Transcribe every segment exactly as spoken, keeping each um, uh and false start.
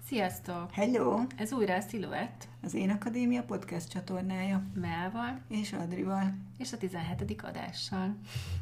Sziasztok! Hello! Ez újra a Sziluett. Az Én Akadémia podcast csatornája. Melval. És Adrival. És a tizenhetedik adással.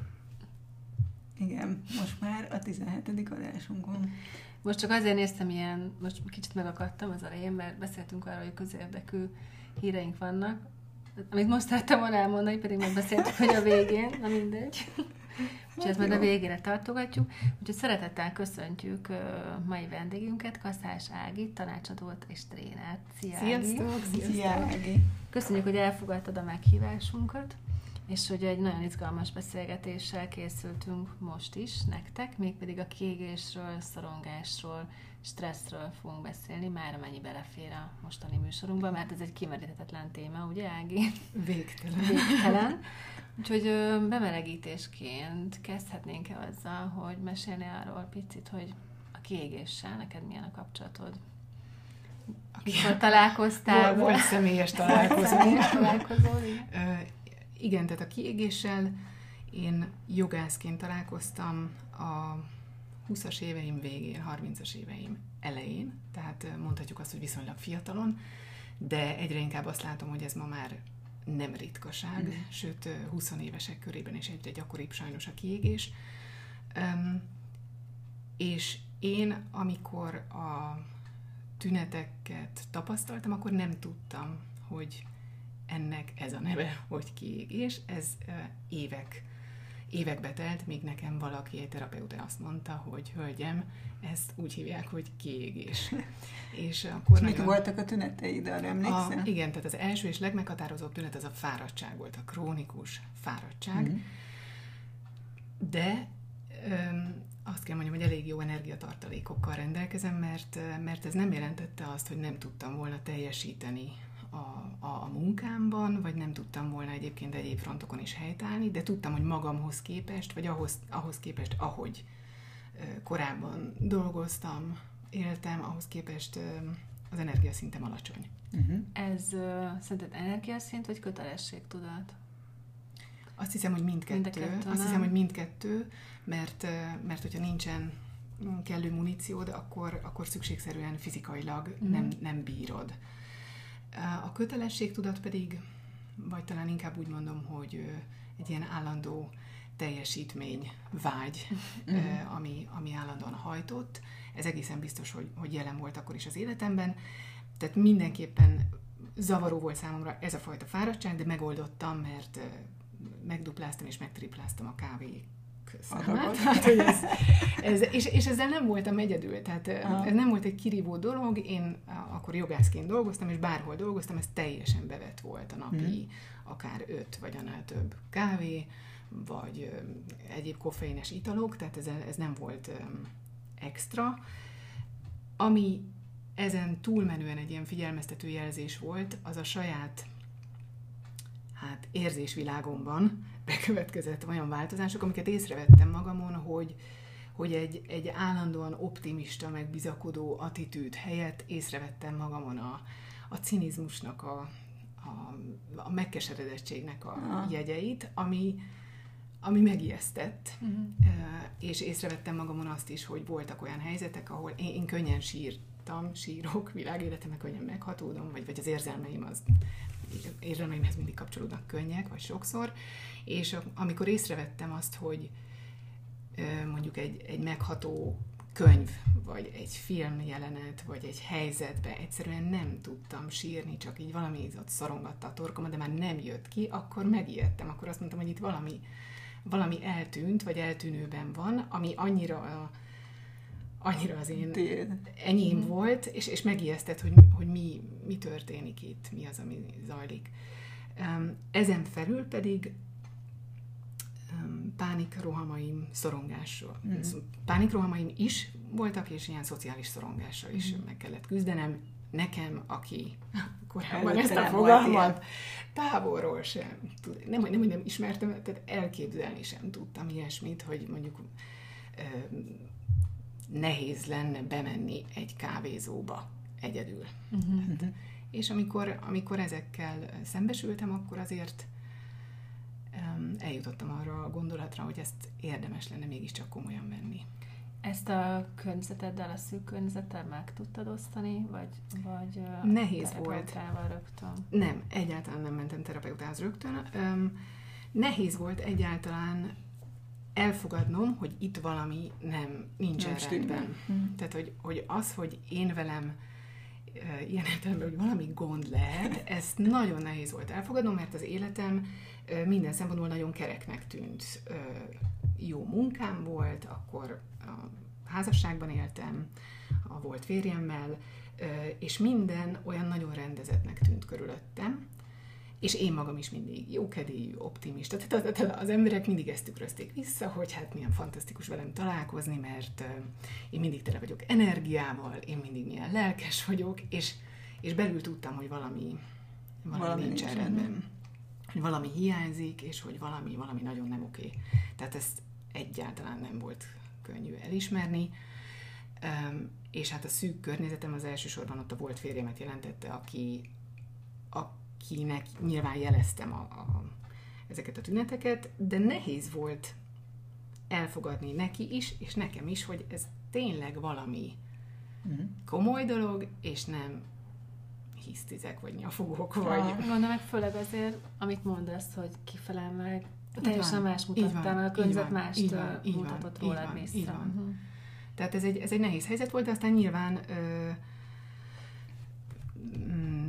Igen, most már a tizenhetedik adásunk van. Most csak azért néztem ilyen, most kicsit megakadtam az elején, mert beszéltünk arról, hogy közérdekű híreink vannak. Amit most szerettem volna elmondani, pedig megbeszéltük, hogy a végén, na mindegy. Úgyhogy ezt majd a végére tartogatjuk. Úgyhogy szeretettel köszöntjük uh, mai vendégünket, Kaszás Ágit, tanácsadót és trénert. Szia, Ági! Sziasztok! Szia, Ági! Köszönjük, hogy elfogadtad a meghívásunkat, és hogy egy nagyon izgalmas beszélgetéssel készültünk most is nektek, mégpedig a kiégésről, szorongásról, stresszről fogunk beszélni, már amennyi belefér a mostani műsorunkba, mert ez egy kimeríthetetlen téma, ugye, Ági? Végtelen. Végtelen. Úgyhogy bemelegítésként kezdhetnénk-e azzal, hogy mesélni arról picit, hogy a kiégéssel neked milyen a kapcsolatod? Mikor találkoztál? Volt személyes találkozó. személyes találkozó, uh, igen, tehát a kiégéssel én jogászként találkoztam a húszas éveim végén, harmincas éveim elején, tehát mondhatjuk azt, hogy viszonylag fiatalon, de egyre inkább azt látom, hogy ez ma már nem ritkaság, mm. sőt, húsz évesek körében is egyre gyakoribb sajnos a kiégés. Um, és én, amikor a tüneteket tapasztaltam, akkor nem tudtam, hogy ennek ez a neve, hogy kiégés. Ez uh, évek, évekbe telt, míg nekem valaki, egy terapeuta azt mondta, hogy hölgyem, ezt úgy hívják, hogy kiégés. És akkor és nagyon... mik voltak a tüneteid, arra emlékszel? A, igen, tehát az első és legmeghatározóbb tünet az a fáradtság volt, a krónikus fáradtság. Mm. De öm, azt kell mondjam, hogy elég jó energiatartalékokkal rendelkezem, mert, mert ez nem jelentette azt, hogy nem tudtam volna teljesíteni a, a, a munkámban, vagy nem tudtam volna egyébként egyéb frontokon is helytállni, de tudtam, hogy magamhoz képest, vagy ahhoz, ahhoz képest, ahogy korábban dolgoztam, éltem, ahhoz képest az energiaszintem alacsony. Uh-huh. Ez uh, szerinted energiaszint, vagy kötelességtudat? Azt hiszem, hogy mindkettő. mindkettő Azt hiszem, hogy mindkettő, mert, mert hogyha nincsen kellő muníciód, akkor, akkor szükségszerűen fizikailag uh-huh. nem, nem bírod. A kötelességtudat pedig, vagy talán inkább úgy mondom, hogy egy ilyen állandó teljesítmény vágy, uh-huh. ami, ami állandóan hajtott. Ez egészen biztos, hogy, hogy jelen volt akkor is az életemben. Tehát mindenképpen zavaró volt számomra ez a fajta fáradtság, de megoldottam, mert megdupláztam és megtripláztam a kávé számát. Hát, hogy ez, ez, és, és ezzel nem voltam egyedül, tehát uh-huh. ez nem volt egy kirívó dolog. Én akkor jogászként dolgoztam, és bárhol dolgoztam, ez teljesen bevett volt a napi, uh-huh. akár öt vagy annál több kávé, vagy ö, egyéb koffeines italok, tehát ez, ez nem volt ö, extra. Ami ezen túlmenően egy ilyen figyelmeztető jelzés volt, az a saját hát, érzésvilágomban bekövetkezett olyan változások, amiket észrevettem magamon, hogy, hogy egy, egy állandóan optimista, meg bizakodó attitűd helyett észrevettem magamon a, a cinizmusnak, a, a, a megkeseredettségnek a ah. jegyeit, ami ami megijesztett, uh-huh. és észrevettem magamon azt is, hogy voltak olyan helyzetek, ahol én, én könnyen sírtam, sírok, világéletemnek könnyen meghatódom, vagy, vagy az érzelmeim, az érzelmeimhez mindig kapcsolódnak könnyek, vagy sokszor, és amikor észrevettem azt, hogy mondjuk egy, egy megható könyv, vagy egy film jelenet, vagy egy helyzetbe egyszerűen nem tudtam sírni, csak így valami ott szorongatta a torkomat, de már nem jött ki, akkor megijedtem, akkor azt mondtam, hogy itt valami valami eltűnt, vagy eltűnőben van, ami annyira, annyira az én Tél. enyém mm. volt, és, és megijesztett, hogy, hogy mi, mi történik itt, mi az, ami zajlik. Ezen felül pedig pánikrohamaim, szorongásról. Mm. Pánikrohamaim is voltak, és ilyen szociális szorongással is mm. meg kellett küzdenem. Nekem, aki korábban ezt a fogalmat távolról sem tud, nem, nem, nem ismertem, tehát elképzelni sem tudtam ilyesmit, hogy mondjuk ö, nehéz lenne bemenni egy kávézóba egyedül. Uh-huh. Hát, és amikor, amikor ezekkel szembesültem, akkor azért um, eljutottam arra a gondolatra, hogy ezt érdemes lenne mégiscsak komolyan venni. Ezt a környezeteddel, a szűk környezettel meg tudtad osztani, vagy, vagy nehéz volt. Rögtön? Nem, egyáltalán nem mentem terapeutához rögtön. Um, nehéz volt egyáltalán elfogadnom, hogy itt valami nem nincsen rendben. Hmm. Tehát, hogy, hogy az, hogy én velem uh, ilyen értelemben, hogy valami gond lehet, ezt nagyon nehéz volt elfogadnom, mert az életem uh, minden szempontból nagyon kereknek tűnt. Uh, jó munkám volt, akkor a házasságban éltem, a volt férjemmel, és minden olyan nagyon rendezettnek tűnt körülöttem, és én magam is mindig jókedélyű, optimista. Tehát az emberek mindig ezt tükrözték vissza, hogy hát milyen fantasztikus velem találkozni, mert én mindig tele vagyok energiával, én mindig milyen lelkes vagyok, és, és belül tudtam, hogy valami, valami, valami nincs rendben. Hogy valami hiányzik, és hogy valami, valami nagyon nem oké. Tehát ezt egyáltalán nem volt könnyű elismerni, um, és hát a szűk környezetem az elsősorban ott a volt férjemet jelentette, aki, akinek nyilván jeleztem a, a, ezeket a tüneteket, de nehéz volt elfogadni neki is, és nekem is, hogy ez tényleg valami uh-huh. komoly dolog, és nem hisztizek, vagy nyafogok, vagy... Ja, gondolom meg főleg azért, amit mondasz, hogy kifelel meg, teljesen más mutattál, a környezet mást mutatott rólad vissza. Így van. Uh-huh. Tehát ez egy, ez egy nehéz helyzet volt, de aztán nyilván ö, mm,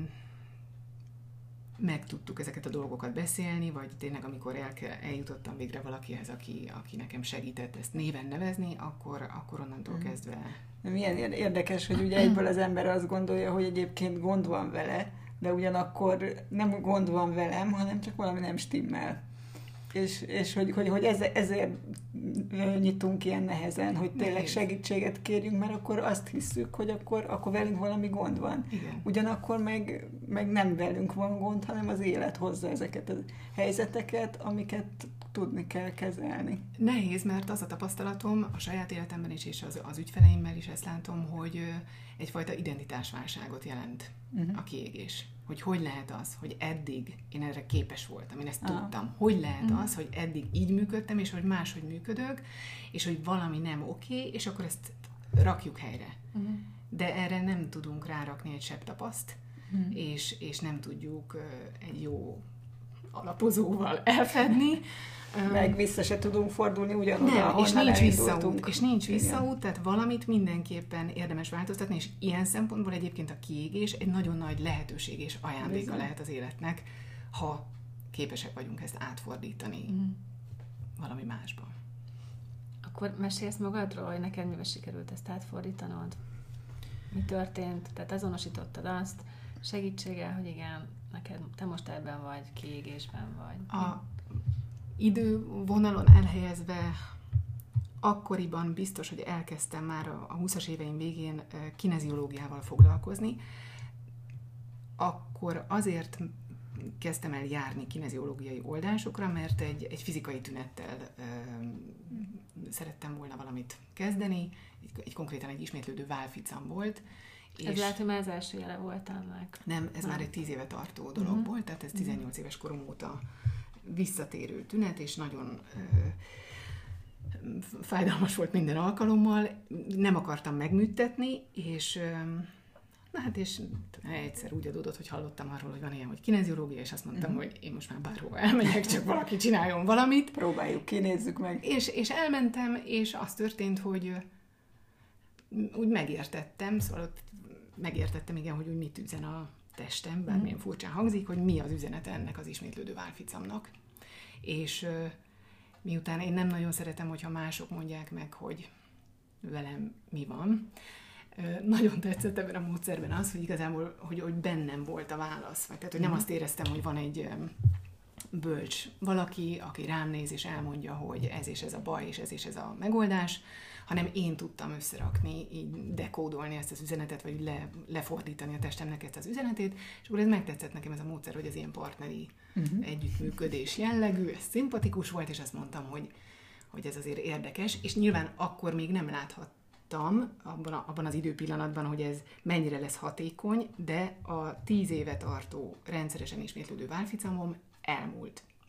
meg tudtuk ezeket a dolgokat beszélni, vagy tényleg amikor el, eljutottam végre valakihez, aki, aki nekem segített ezt néven nevezni, akkor, akkor onnantól uh-huh. kezdve... Milyen érdekes, hogy ugye egyből az ember azt gondolja, hogy egyébként gond van vele, de ugyanakkor nem gond van velem, hanem csak valami nem stimmel. És, és hogy, hogy, hogy ezért, ezért nyitunk ilyen nehezen, hogy tényleg Nehéz. segítséget kérjünk, mert akkor azt hiszük, hogy akkor, akkor velünk valami gond van. Igen. Ugyanakkor meg, meg nem velünk van gond, hanem az élet hozza ezeket a helyzeteket, amiket tudni kell kezelni. Nehéz, mert az a tapasztalatom a saját életemben is, és az, az ügyfeleimmel is ezt látom, hogy egyfajta identitásválságot jelent uh-huh. a kiégés. Hogy hogy lehet az, hogy eddig én erre képes voltam, én ezt ah. tudtam. Hogy lehet uh-huh. az, hogy eddig így működtem, és hogy máshogy működök, és hogy valami nem oké, és akkor ezt rakjuk helyre. Uh-huh. De erre nem tudunk rárakni egy sebb tapaszt, uh-huh. és, és nem tudjuk uh, egy jó alapozóval elfedni. Meg vissza se tudunk fordulni ugyanoda, nem, és nincs visszaút, és nincs visszaút, tehát valamit mindenképpen érdemes változtatni, és ilyen szempontból egyébként a kiégés egy nagyon nagy lehetőség és ajándéka Bizony. lehet az életnek, ha képesek vagyunk ezt átfordítani mm. valami másba. Akkor mesélsz magadról, hogy neked mivel sikerült ezt átfordítanod? Mi történt? Tehát azonosítottad azt segítséggel, hogy igen, neked, te most ebben vagy, kiégésben vagy. A idővonalon elhelyezve akkoriban biztos, hogy elkezdtem már a húszas éveim végén kineziológiával foglalkozni. Akkor azért kezdtem el járni kineziológiai oldásokra, mert egy, egy fizikai tünettel ö, szerettem volna valamit kezdeni, egy, egy konkrétan egy ismétlődő válficam volt. Ez és lehet, hogy már az első jele volt annak. Nem, ez nem. már egy tíz éve tartó dolog uh-huh. volt, tehát ez tizennyolc éves korom óta visszatérő tünet, és nagyon ö, fájdalmas volt minden alkalommal, nem akartam megműtetni, és ö, na hát, és egyszer úgy adódott, hogy hallottam arról, hogy van ilyen, hogy kineziológia, és azt mondtam, uh-huh. hogy én most már bárhova elmegyek, csak valaki csináljon valamit. Próbáljuk ki, nézzük meg. És, és elmentem, és az történt, hogy úgy megértettem, szóval ott megértettem, igen, hogy úgy mit üzen a testem, bármilyen furcsán hangzik, hogy mi az üzenete ennek az ismétlődő válficamnak. És uh, miután én nem nagyon szeretem, hogyha mások mondják meg, hogy velem mi van, uh, nagyon tetszett ebben a módszerben az, hogy igazából, hogy, hogy bennem volt a válasz. Vagy, tehát, hogy nem azt éreztem, hogy van egy um, bölcs valaki, aki rám néz és elmondja, hogy ez és ez a baj, és ez és ez a megoldás, hanem én tudtam összerakni, így dekódolni ezt az üzenetet, vagy le, lefordítani a testemnek ezt az üzenetét, és akkor ez megtetszett nekem ez a módszer, hogy az ilyen partneri uh-huh. együttműködés jellegű, ez szimpatikus volt, és azt mondtam, hogy, hogy ez azért érdekes, és nyilván akkor még nem láthattam abban, a, abban az időpillanatban, hogy ez mennyire lesz hatékony, de a tíz éve tartó rendszeresen ismétlődő válficamom elmúlt.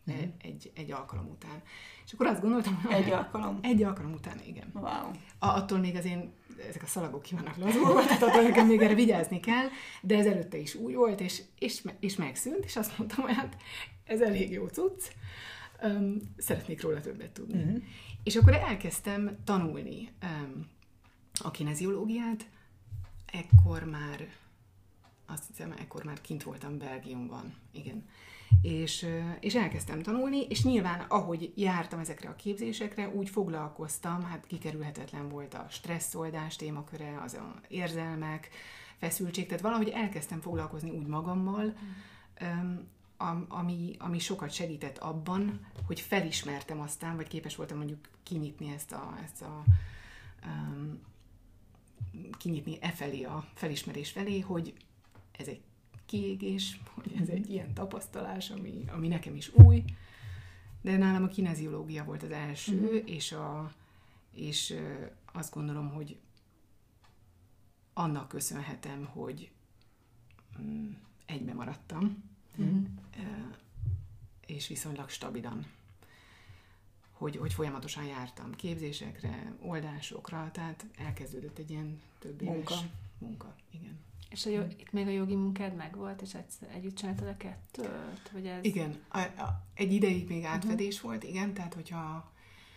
mm. egy, egy alkalom után. És akkor azt gondoltam, hogy... Egy alkalom? Egy alkalom után, igen. Wow. A, attól még az én, ezek a szalagok ki vannak lazulva, tehát attól nekem még erre vigyázni kell, de ez előtte is úgy volt, és, és, és megszűnt, és azt mondtam, hogy hát ez elég jó cucc, um, szeretnék róla többet tudni. Mm-hmm. És akkor elkezdtem tanulni um, a kineziológiát, ekkor már, azt hiszem, ekkor már kint voltam Belgiumban, igen. És, és elkezdtem tanulni, és nyilván, ahogy jártam ezekre a képzésekre, úgy foglalkoztam, hát kikerülhetetlen volt a stresszoldás témaköre, az a érzelmek, feszültség, tehát valahogy elkezdtem foglalkozni úgy magammal, mm. ami, ami sokat segített abban, hogy felismertem aztán, vagy képes voltam mondjuk kinyitni ezt a, ezt a um, kinyitni e felé, a felismerés felé, hogy ez egy kiégés, hogy ez egy ilyen tapasztalás, ami, ami nekem is új, de nálam a kineziológia volt az első, uh-huh. és, a, és uh, azt gondolom, hogy annak köszönhetem, hogy um, egybe maradtam, uh-huh. uh, és viszonylag stabilan, hogy, hogy folyamatosan jártam képzésekre, oldásokra, tehát elkezdődött egy ilyen több éves munka. munka igen. És a jog, itt még a jogi munkád megvolt, és egyszer együtt csináltad a kettőt? Vagy ez... Igen, a, a, egy ideig még átfedés uh-huh. volt, igen, tehát hogyha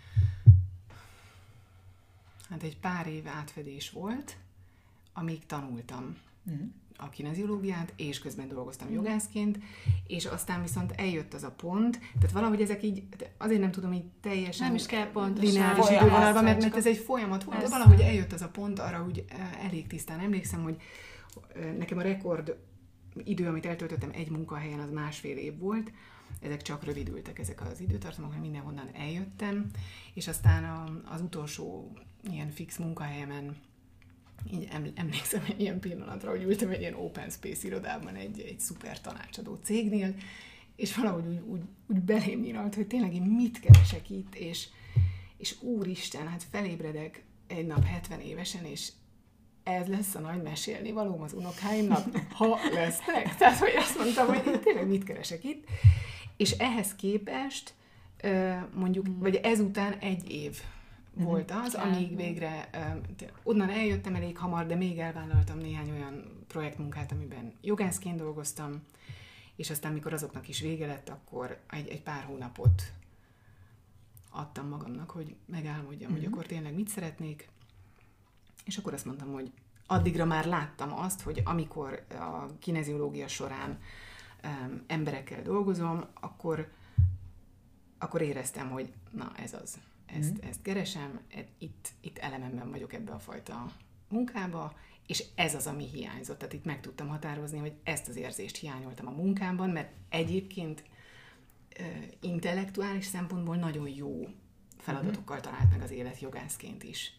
hát egy pár év átfedés volt, amíg tanultam uh-huh. a kineziológiát, és közben dolgoztam uh-huh. jogászként, és aztán viszont eljött az a pont, tehát valahogy ezek így, azért nem tudom így teljesen nem is kell pontosan lineáris idővonalban, mert, mert ez egy folyamat volt, de valahogy eljött az a pont, arra úgy elég tisztán emlékszem, hogy nekem a rekord idő, amit eltöltöttem egy munkahelyen, az másfél év volt. Ezek csak rövidültek, ezek az időtartamok, hogy mindenhonnan eljöttem, és aztán a, az utolsó ilyen fix munkahelyemen így emlékszem egy ilyen pillanatra, hogy ültem egy ilyen open space irodában egy, egy szuper tanácsadó cégnél, és valahogy úgy, úgy, úgy belém nyilalt, hogy tényleg én mit keresek itt, és, és úristen, hát felébredek egy nap hetven évesen, és ez lesz a nagy mesélni valóm az unokáimnak, ha lesznek. Tehát, hogy azt mondtam, hogy én tényleg mit keresek itt. És ehhez képest mondjuk, mm. vagy ezután egy év mm. volt az, amíg végre onnan eljöttem elég hamar, de még elvállaltam néhány olyan projektmunkát, amiben jogászként dolgoztam, és aztán, mikor azoknak is vége lett, akkor egy, egy pár hónapot adtam magamnak, hogy megálmodjam, mm. hogy akkor tényleg mit szeretnék. És akkor azt mondtam, hogy addigra már láttam azt, hogy amikor a kineziológia során um, emberekkel dolgozom, akkor, akkor éreztem, hogy na ez az, ezt, mm. ezt keresem, itt, itt elememben vagyok ebbe a fajta munkába, és ez az, ami hiányzott. Tehát itt meg tudtam határozni, hogy ezt az érzést hiányoltam a munkámban, mert egyébként uh, intellektuális szempontból nagyon jó feladatokkal talált meg az élet jogászként is.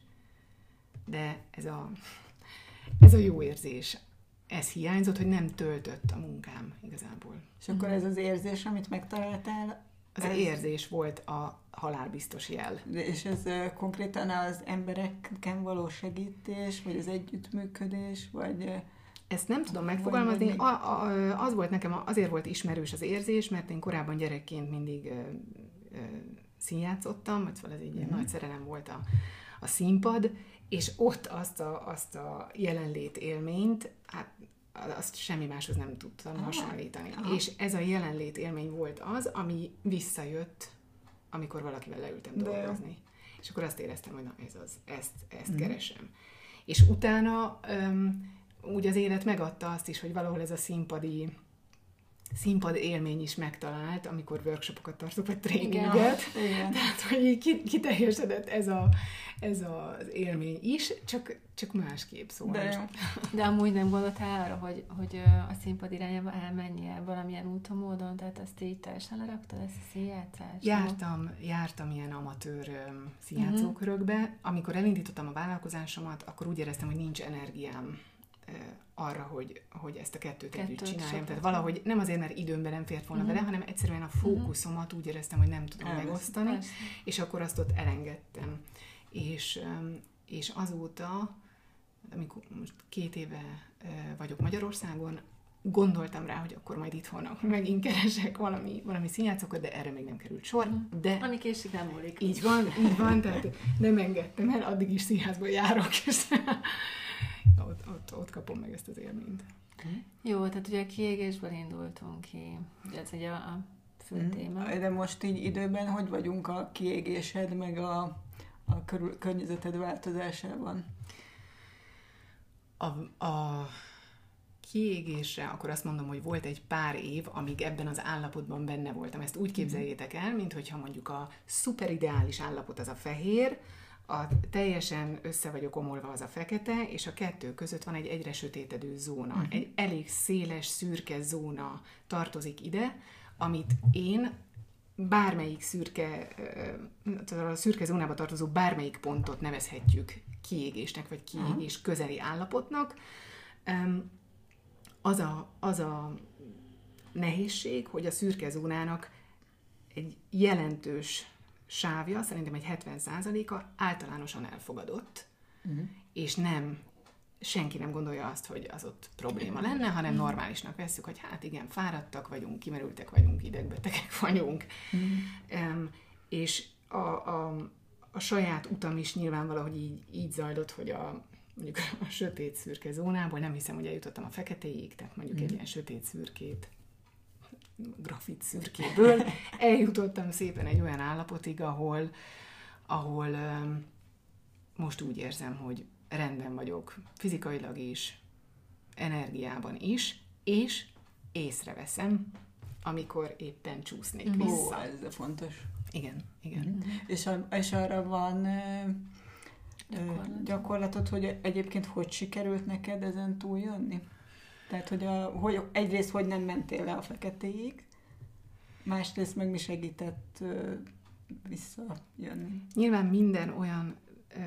De ez a, ez a jó érzés, ez hiányzott, hogy nem töltött a munkám igazából. És akkor ez az érzés, amit megtaláltál? Az ez... érzés volt a halálbiztos jel. De és ez uh, konkrétan az embereken való segítés, vagy az együttműködés, vagy... Uh, Ezt nem tudom megfogalmazni. Még... A, a, az volt nekem, azért volt ismerős az érzés, mert én korábban gyerekként mindig uh, uh, színjátszottam, vagy szóval ez egy ilyen mm. nagy szerelem volt a, a színpad, és ott azt a, azt a jelenlét élményt, hát azt semmi máshoz nem tudtam ah, hasonlítani. Ah. És ez a jelenlét élmény volt az, ami visszajött, amikor valakivel leültem De. dolgozni. És akkor azt éreztem, hogy na ez az, ezt, ezt mm. keresem. És utána um, úgy az élet megadta azt is, hogy valahol ez a színpadi színpad élmény is megtalált, amikor workshopokat tartok, vagy tréninget. Igen. Tehát, hogy így kiteljesedett ez, a, ez az élmény is, csak, csak másképp szóval. De, de amúgy nem gondoltál arra, hogy, hogy a színpad irányába elmenjél valamilyen úton, módon, tehát ezt így teljesen leraktad, ezt a színjátszást? Jártam, jártam ilyen amatőr színjátszókörökbe. Uh-huh. Amikor elindítottam a vállalkozásomat, akkor úgy éreztem, hogy nincs energiám arra, hogy, hogy ezt a kettőt, kettőt együtt csináljam. Tehát valahogy nem azért, mert időmben nem fért volna uh-huh. bele, hanem egyszerűen a fókuszomat úgy éreztem, hogy nem tudom Elvesz, megosztani, persze. és akkor azt ott elengedtem. És, és azóta, amikor most két éve vagyok Magyarországon, gondoltam rá, hogy akkor majd itthon megint keresek valami, valami színjátszokat, de erre még nem került sor. De ami késik, nem múlik. Így van, így van, tehát nem engedtem el, addig is színházba járok, és ott, ott, ott kapom meg ezt az élményt. Jó, tehát ugye a kiégésből indultunk ki. Ez ugye a fő téma. De most így időben hogy vagyunk a kiégésed, meg a, a körül, környezeted változásában? A, a kiégésre, akkor azt mondom, hogy volt egy pár év, amíg ebben az állapotban benne voltam. Ezt úgy képzeljétek el, minthogyha mondjuk a szuperideális állapot az a fehér, a teljesen össze vagyok omolva az a fekete, és a kettő között van egy egyre sötétedő zóna. Uh-huh. Egy elég széles, szürke zóna tartozik ide, amit én bármelyik szürke, a szürke zónába tartozó bármelyik pontot nevezhetjük kiégésnek, vagy kiégés uh-huh. közeli állapotnak. Az a, az a nehézség, hogy a szürke zónának egy jelentős sávja, szerintem egy hetven százaléka általánosan elfogadott, uh-huh. és nem, senki nem gondolja azt, hogy az ott probléma lenne, hanem uh-huh. normálisnak vesszük, hogy hát igen, fáradtak vagyunk, kimerültek vagyunk, idegbetegek vagyunk. Uh-huh. Um, és a, a, a saját utam is nyilván valahogy így, így zajlott, hogy a mondjuk a sötét szürke zónából, nem hiszem, hogy eljutottam a feketéig, tehát mondjuk uh-huh. egy ilyen sötét szürkét, grafit szürkéből eljutottam szépen egy olyan állapotig, ahol, ahol um, most úgy érzem, hogy rendben vagyok fizikailag is, energiában is, és észreveszem, amikor éppen csúsznék mm. vissza. Ó, ez fontos. Igen, igen. Mm. És, a, és arra van uh, Gyakorlat. gyakorlatod, hogy egyébként hogy sikerült neked ezen túljönni? Tehát, hogy, a, hogy egyrészt, hogy nem mentél le a feketéig, másrészt meg mi segített uh, visszajönni? Nyilván minden olyan ö,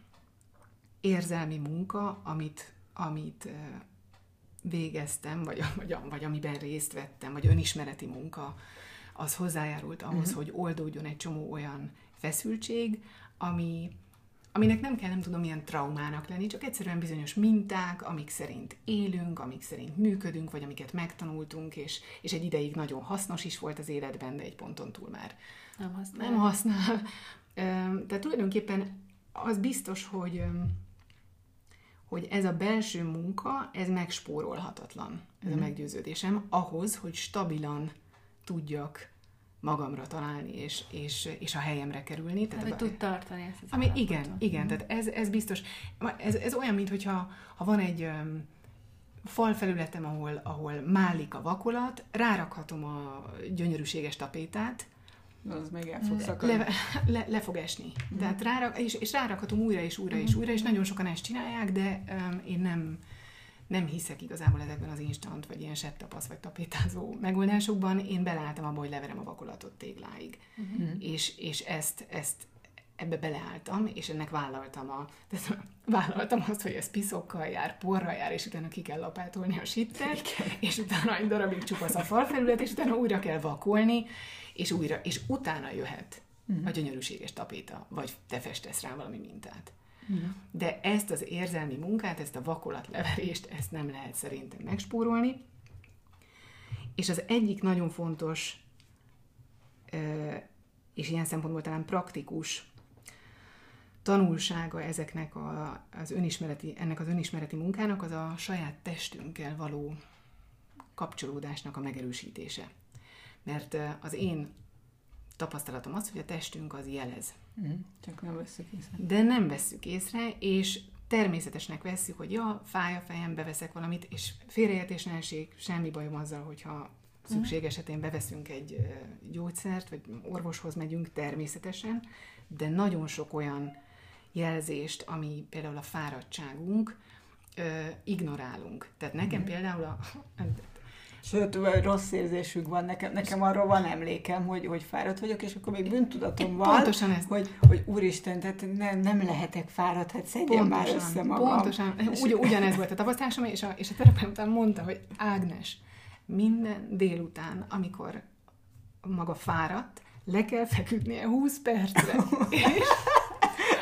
érzelmi munka, amit, amit ö, végeztem, vagy, vagy, vagy amiben részt vettem, vagy önismereti munka, az hozzájárult ahhoz, uh-huh. hogy oldódjon egy csomó olyan feszültség, ami aminek nem kell, nem tudom, milyen traumának lenni, csak egyszerűen bizonyos minták, amik szerint élünk, amik szerint működünk, vagy amiket megtanultunk, és, és egy ideig nagyon hasznos is volt az életben, de egy ponton túl már nem használ. Nem használ. Tehát tulajdonképpen az biztos, hogy, hogy ez a belső munka, ez megspórolhatatlan, ez mm. a meggyőződésem, ahhoz, hogy stabilan tudjak magamra találni, és, és, és a helyemre kerülni. Tehát, hogy tud tartani ezt az ami, Igen, igen, mm. tehát ez, ez biztos. Ez, ez olyan, mintha ha van egy um, falfelületem, ahol, ahol málik a vakolat, rárakhatom a gyönyörűséges tapétát, az meg el fog szakadni. Le, le, le fog esni. Mm. Tehát rárak, és, és rárakhatom újra és újra mm. és újra, és nagyon sokan ezt csinálják, de um, én nem, nem hiszek igazából ezekben az instant, vagy ilyen settapasz, vagy tapétázó megoldásokban. Én beleálltam abba, hogy leverem a vakolatot tégláig. Mm. És, és ezt, ezt ebbe beleálltam, és ennek vállaltam, a, tehát vállaltam azt, hogy ez piszokkal jár, porral jár, és utána ki kell lapátolni a sittet, és utána egy darabig csupasz a falfelület, és utána újra kell vakolni, és újra, és utána jöhet uh-huh. a gyönyörűséges tapéta, vagy te festesz rá valami mintát. Uh-huh. De ezt az érzelmi munkát, ezt a vakolatleverést, ezt nem lehet szerintem megspórolni. És az egyik nagyon fontos, és ilyen szempontból talán praktikus tanulsága ezeknek a, az önismereti, ennek az önismereti munkának, az a saját testünkkel való kapcsolódásnak a megerősítése. Mert az én tapasztalatom az, hogy a testünk az jelez. Mm, csak nem vesszük észre. De nem vesszük észre, és természetesnek vesszük, hogy ja, fáj a fejem, beveszek valamit, és félreértés ne essék, semmi bajom azzal, hogyha szükség esetén beveszünk egy gyógyszert, vagy orvoshoz megyünk természetesen, de nagyon sok olyan jelzést, ami például a fáradtságunk, ignorálunk. Tehát nekem mm. például a... Sőt, rossz érzésünk van, nekem, nekem arról van emlékem, hogy, hogy fáradt vagyok, és akkor még bűntudatom van, pontosan ez. hogy, hogy úristen, tehát nem, nem lehetek fáradt, hát szedjem már össze magam. Pontosan, Ugy, ugyanez volt a tapasztalásom, és a, és a terapeutam mondta, hogy Ágnes, minden délután, amikor maga fáradt, le kell feküdnie húsz percre, és azt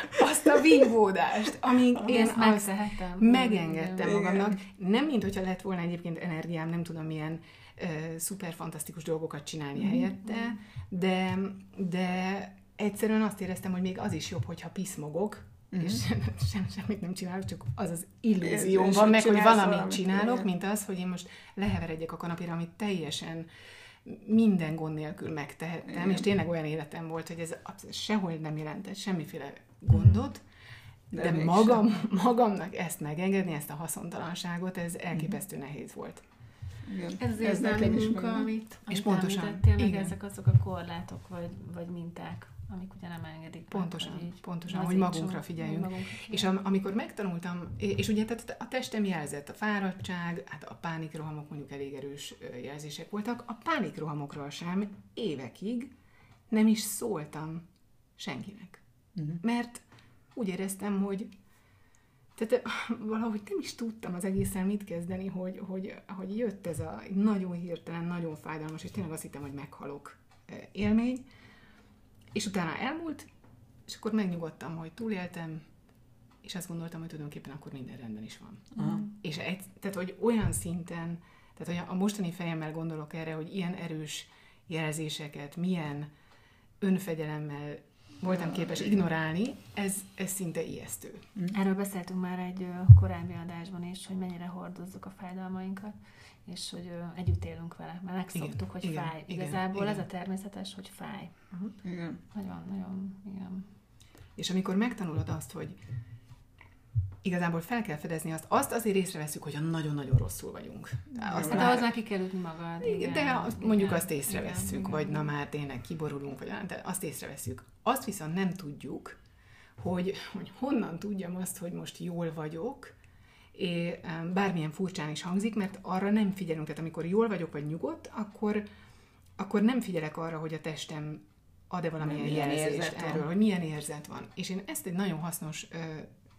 azt a vívódást, amíg én én azt azt megengedtem Igen. magamnak. Nem, mint hogyha lett volna egyébként energiám, nem tudom milyen uh, szuper fantasztikus dolgokat csinálni mm. helyette, de, de egyszerűen azt éreztem, hogy még az is jobb, hogyha piszmogok, mm. és sem, semmit nem csinálok, csak az az illúzióm van meg, hogy valamit valamit csinálok, igen. mint az, hogy én most leheveredjek a kanapéra, amit teljesen minden gond nélkül megtehettem, igen. és tényleg olyan életem volt, hogy ez sehol nem jelentett semmiféle gondot, de, de magam, magamnak ezt megengedni, ezt a haszontalanságot, ez elképesztő nehéz volt. Igen. Ez az érzelmi munka, amit, és amit pontosan, említettél, meg igen. ezek azok a korlátok, vagy, vagy minták, amik ugye nem engedik. Pontosan, meg, hogy pontosan, hogy magunkra figyeljünk. Magunkra és am, amikor megtanultam, és ugye tehát a testem jelzett, a fáradtság, hát a pánikrohamok mondjuk elég erős jelzések voltak, a pánikrohamokról sem évekig nem is szóltam senkinek. Uh-huh. Mert úgy éreztem, hogy tehát valahogy nem is tudtam az egészen mit kezdeni, hogy, hogy, hogy jött ez a nagyon hirtelen, nagyon fájdalmas, és tényleg azt hittem, hogy meghalok élmény, és utána elmúlt, és akkor megnyugodtam, hogy túléltem, és azt gondoltam, hogy tulajdonképpen akkor minden rendben is van. Uh-huh. És egy, tehát, hogy olyan szinten, tehát hogy a mostani fejemmel gondolok erre, hogy ilyen erős jelzéseket, milyen önfegyelemmel voltam képes ignorálni, ez, ez szinte ijesztő. Erről beszéltünk már egy korábbi adásban is, hogy mennyire hordozzuk a fájdalmainkat, és hogy együtt élünk vele, mert megszoktuk, igen, hogy igen, fáj. Igen, Igazából igen. ez a természetes, hogy fáj. Uh-huh. Igen. Nagyon, nagyon, igen. És amikor megtanulod azt, hogy igazából fel kell fedezni azt, azt azért észreveszünk, hogy nagyon-nagyon rosszul vagyunk. Azt hát ahhoz már ki kell ütni magad. Igen, de azt, mondjuk azt észrevesszük, igen, vagy igen. na már tényleg kiborulunk, vagy de azt észreveszünk. Azt viszont nem tudjuk, hogy, hogy honnan tudjam azt, hogy most jól vagyok, és bármilyen furcsán is hangzik, mert arra nem figyelünk. Tehát amikor jól vagyok, vagy nyugodt, akkor, akkor nem figyelek arra, hogy a testem ad-e valamilyen jelzést erről, van. hogy milyen érzet van. És én ezt egy nagyon hasznos ö,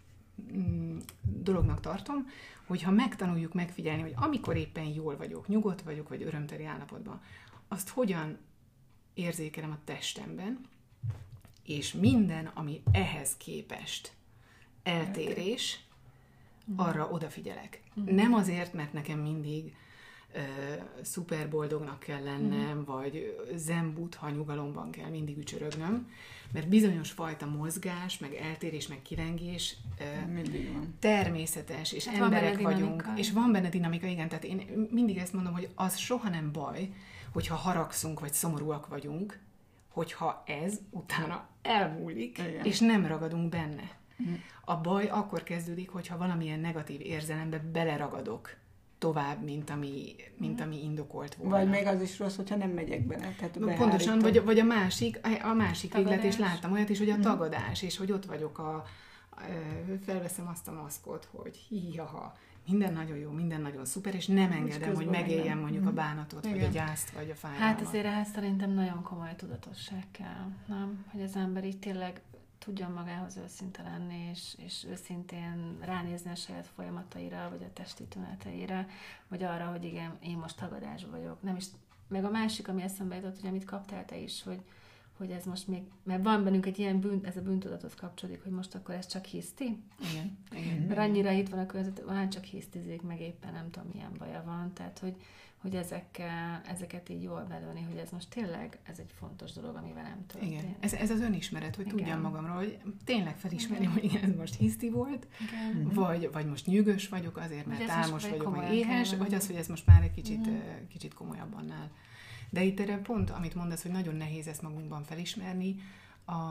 m, dolognak tartom, hogyha megtanuljuk megfigyelni, hogy amikor éppen jól vagyok, nyugodt vagyok, vagy örömteli állapotban, azt hogyan érzékelem a testemben, és minden, ami ehhez képest eltérés, arra odafigyelek. Uh-huh. Nem azért, mert nekem mindig uh, szuper boldognak kell lennem, uh-huh. vagy zen buddha nyugalomban kell mindig ücsörögnöm, mert bizonyos fajta mozgás, meg eltérés, meg kilengés uh, mindig van. természetes, és hát emberek vagyunk, és van benne dinamika, igen, tehát én mindig ezt mondom, hogy az soha nem baj, hogyha haragszunk, vagy szomorúak vagyunk, hogyha ez utána elmúlik, igen. és nem ragadunk benne. A baj akkor kezdődik, hogyha valamilyen negatív érzelembe beleragadok tovább, mint ami, mint ami indokolt volna. Vagy még az is rossz, hogyha nem megyek bele. Tehát pontosan, vagy, vagy a másik, a másik véglet, és láttam olyat is, hogy a tagadás, és hogy ott vagyok, a, a, felveszem azt a maszkot, hogy hi-ha-ha, minden nagyon jó, minden nagyon szuper, és nem engedem, hogy megéljem mondjuk mm. a bánatot, igen. vagy a gyászt, vagy a fájdalmat. Hát azért ehhez szerintem nagyon komoly tudatosság kell, nem? Hogy az ember így tényleg tudjon magához őszinte lenni, és, és őszintén ránézni a saját folyamataira, vagy a testi tüneteire, vagy arra, hogy igen, én most tagadásban vagyok. Nem is, meg a másik, ami eszembe jutott, hogy amit kaptál te is, hogy, hogy ez most még, mert van bennünk egy ilyen bűn, ez a bűntudatot kapcsolódik, hogy most akkor ez csak hiszti. Igen. Igen. Mert annyira itt van a környezet, hogy csak hisztizik, meg éppen nem tudom, milyen baja van. Tehát, hogy, hogy ezekkel, ezeket így jól belőni, hogy ez most tényleg, ez egy fontos dolog, ami velem történt. Igen. Ez, ez az önismeret, hogy igen. tudjam magamról, hogy tényleg felismerni, igen. hogy igen, ez most hiszti volt, igen. vagy, vagy most nyűgös vagyok azért, mert álmos vagyok, vagy éhes, vagy az, hogy ez most már egy kicsit, igen. kicsit komolyabb annál. De itt erre pont, amit mondasz, hogy nagyon nehéz ezt magunkban felismerni, a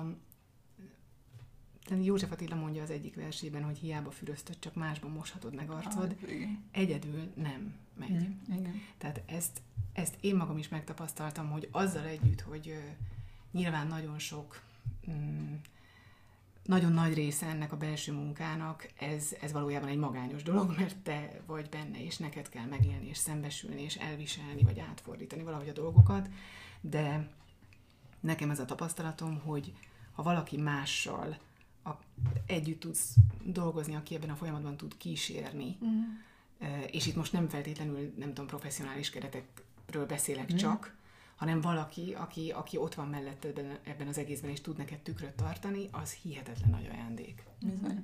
József Attila mondja az egyik versében, hogy hiába füröztöd, csak másban moshatod meg arcod. Ah, egyedül nem megy. Mm, igen. Tehát ezt, ezt én magam is megtapasztaltam, hogy azzal együtt, hogy uh, nyilván nagyon sok, um, nagyon nagy része ennek a belső munkának, ez, ez valójában egy magányos dolog, mert te vagy benne, és neked kell megélni, és szembesülni, és elviselni, vagy átfordítani valahogy a dolgokat, de nekem ez a tapasztalatom, hogy ha valaki mással a, együtt tudsz dolgozni, aki ebben a folyamatban tud kísérni, mm. és itt most nem feltétlenül, nem tudom, professzionális keretekről beszélek mm. csak, hanem valaki, aki, aki ott van melletted ebben, ebben az egészben, és tud neked tükröt tartani, az hihetetlen nagy ajándék. Bizony.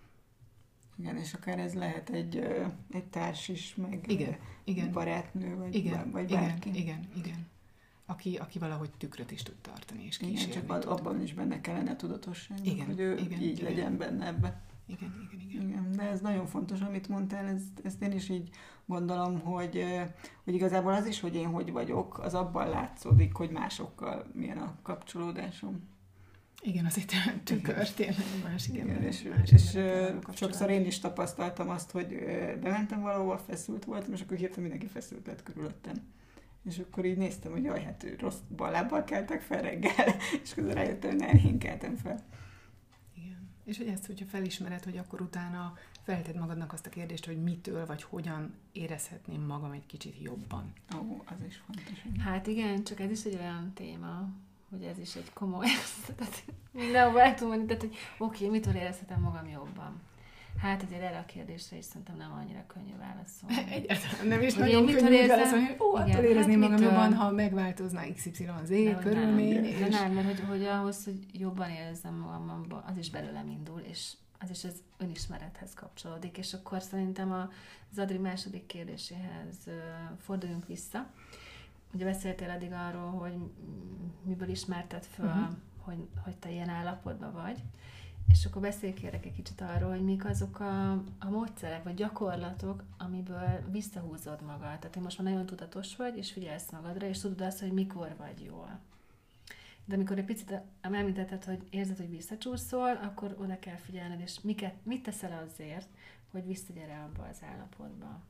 Igen, és akár ez lehet egy, egy társ is, meg igen, igen. barátnő, vagy, igen, vagy igen, bárki. Igen, igen. Aki, aki valahogy tükröt is tud tartani, és kísérni. Igen, csak tud. Abban is benne kellene tudatosság, igen, hogy ő igen, így igen. legyen benne ebbe. Igen, igen, igen. Igen, de ez nagyon fontos, amit mondtál, ezt, ezt én is így gondolom, hogy, hogy igazából az is, hogy én hogy vagyok, az abban látszódik, hogy másokkal milyen a kapcsolódásom. Igen, az egy tükör, tényleg másik ember. És, és sokszor én is tapasztaltam azt, hogy bementem valahova, feszült voltam, és akkor hirtelen mindenki feszült lett körülöttem. És akkor így néztem, hogy jaj, hát rossz ballábbal keltek fel reggel, és akkor rájöttem, hogy nem, én keltem fel. Igen. És hogy ezt, hogyha felismered, hogy akkor utána felted magadnak azt a kérdést, hogy mitől, vagy hogyan érezhetném magam egy kicsit jobban. Ó, az is fontos. Hát igen, csak ez is egy olyan téma, hogy ez is egy komoly, tehát mindenhol el tudom mondani, tehát hogy oké, okay, mitől érezhetem magam jobban? Hát azért erre a kérdésre is szerintem nem annyira könnyű válaszolni. Egyáltalán nem is hogy nagyon könnyű válaszolni, hogy ó, attól érezném hát magam mitől? Jobban, ha megváltozna iksz ipszilon zé körülmény. Nem, és... de nem, mert hogy, hogy ahhoz, hogy jobban érezzem magam, az is belőlem indul, és az is az önismerethez kapcsolódik, és akkor szerintem az Adri második kérdéséhez forduljunk vissza. Ugye beszéltél eddig arról, hogy miből ismerted föl, uh-huh. hogy, hogy te ilyen állapotban vagy, és akkor beszélj kérlek egy kicsit arról, hogy mik azok a, a módszerek, vagy gyakorlatok, amiből visszahúzod magad. Tehát, hogy most már nagyon tudatos vagy, és figyelsz magadra, és tudod azt, hogy mikor vagy jól. De amikor egy picit említetted, hogy érzed, hogy visszacsúszol, akkor oda kell figyelned, és miket, mit teszel azért, hogy visszagyere abba az állapotba.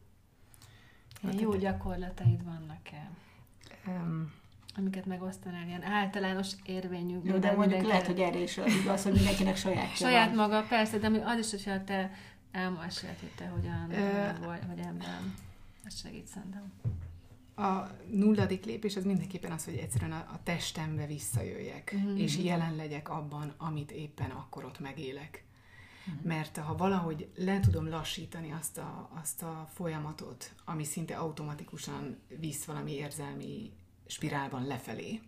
Hát jó gyakorlataid vannak-e? Um, amiket megosztanál, ilyen általános érvényű. Jó, de mondjuk lehet, hogy erre is igaz, hogy mindenkinek saját Saját van. Maga, persze, de az is, hogyha te elmesélt, hogy te hogyan uh, vagy, hogy ebben. Ez segít szerintem. A nulladik lépés az mindenképpen az, hogy egyszerűen a, a testembe visszajöjjek, mm-hmm. és jelen legyek abban, amit éppen akkor ott megélek. Mm-hmm. Mert ha valahogy le tudom lassítani azt a, azt a folyamatot, ami szinte automatikusan visz valami érzelmi spirálban lefelé,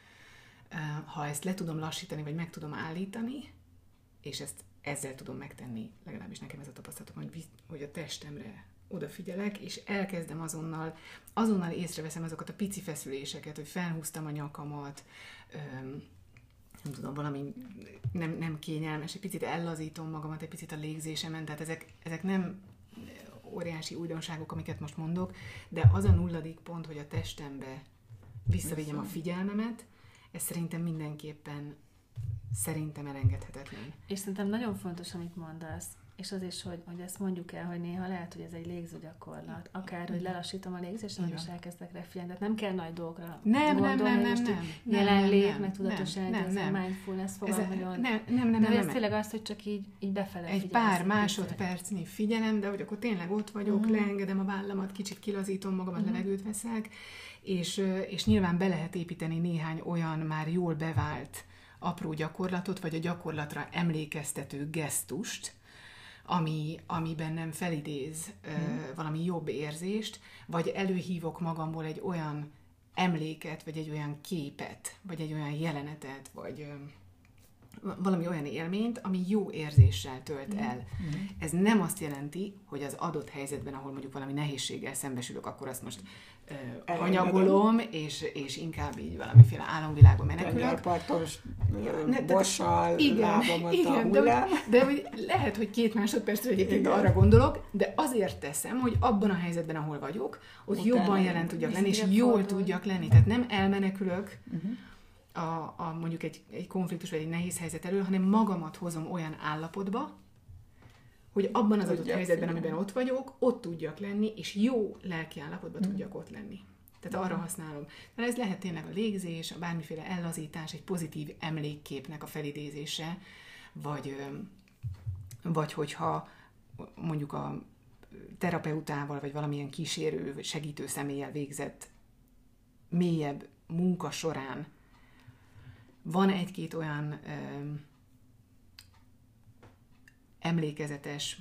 ha ezt le tudom lassítani, vagy meg tudom állítani, és ezt ezzel tudom megtenni, legalábbis nekem ez a tapasztalatom, hogy, hogy a testemre odafigyelek, és elkezdem azonnal, azonnal észreveszem azokat a pici feszüléseket, hogy felhúztam a nyakamat, öm, nem tudom, valami nem, nem kényelmes, egy picit ellazítom magamat, egy picit a légzésemen, tehát ezek, ezek nem óriási újdonságok, amiket most mondok, de az a nulladik pont, hogy a testembe visszavigyem a figyelmemet, ez szerintem mindenképpen szerintem elengedhetetlen. És szerintem nagyon fontos, amit mondasz, és az is, hogy, hogy ezt mondjuk el, hogy néha lehet, hogy ez egy légzőgyakorlat. Akár, hogy lelassítom a légzést, és is elkezdek rá figyelni. Tehát nem kell nagy dolgokra nem, gondolni, nem, nem, most nem, nem, jelenlét, nem, meg tudatosság, nem, ez nem, a mindfulness fogalom nagyon. Nem, nem, nem, de nem, ez nem. tényleg az, hogy csak így, így befele Egy figyelsz. pár másodpercnyi figyelem, de hogy akkor tényleg ott vagyok, uh-huh. leengedem a vállamat, kicsit kilazítom magamat, uh-huh. levegőt veszek, és, és nyilván be lehet építeni néhány olyan már jól bevált apró gyakorlatot, vagy a gyakorlatra emlékeztető gesztust, ami, ami bennem felidéz hmm. uh, valami jobb érzést, vagy előhívok magamból egy olyan emléket, vagy egy olyan képet, vagy egy olyan jelenetet, vagy uh, valami olyan élményt, ami jó érzéssel tölt el. Hmm. Ez nem azt jelenti, hogy az adott helyzetben, ahol mondjuk valami nehézséggel szembesülök, akkor azt most uh, hanyagolom, és, és inkább így valamiféle álomvilágban menekülök. Tengerpartos bossal, lábamat igen, a hullám. De, de lehet, hogy két másodpercre egyébként igen. arra gondolok, de azért teszem, hogy abban a helyzetben, ahol vagyok, ott Utána jobban jelen tudjak lenni, és jól fordul. tudjak lenni. Tehát nem elmenekülök uh-huh. a, a mondjuk egy, egy konfliktus vagy egy nehéz helyzet elől, hanem magamat hozom olyan állapotba, hogy abban az adott helyzetben, amiben ott vagyok, ott tudjak lenni, és jó lelki állapotban mm. tudjak ott lenni. Tehát mm. arra használom. De ez lehet tényleg a légzés, a bármiféle ellazítás, egy pozitív emlékképnek a felidézése, vagy, vagy hogyha mondjuk a terapeutával, vagy valamilyen kísérő, vagy segítő személlyel végzett mélyebb munka során van egy-két olyan emlékezetes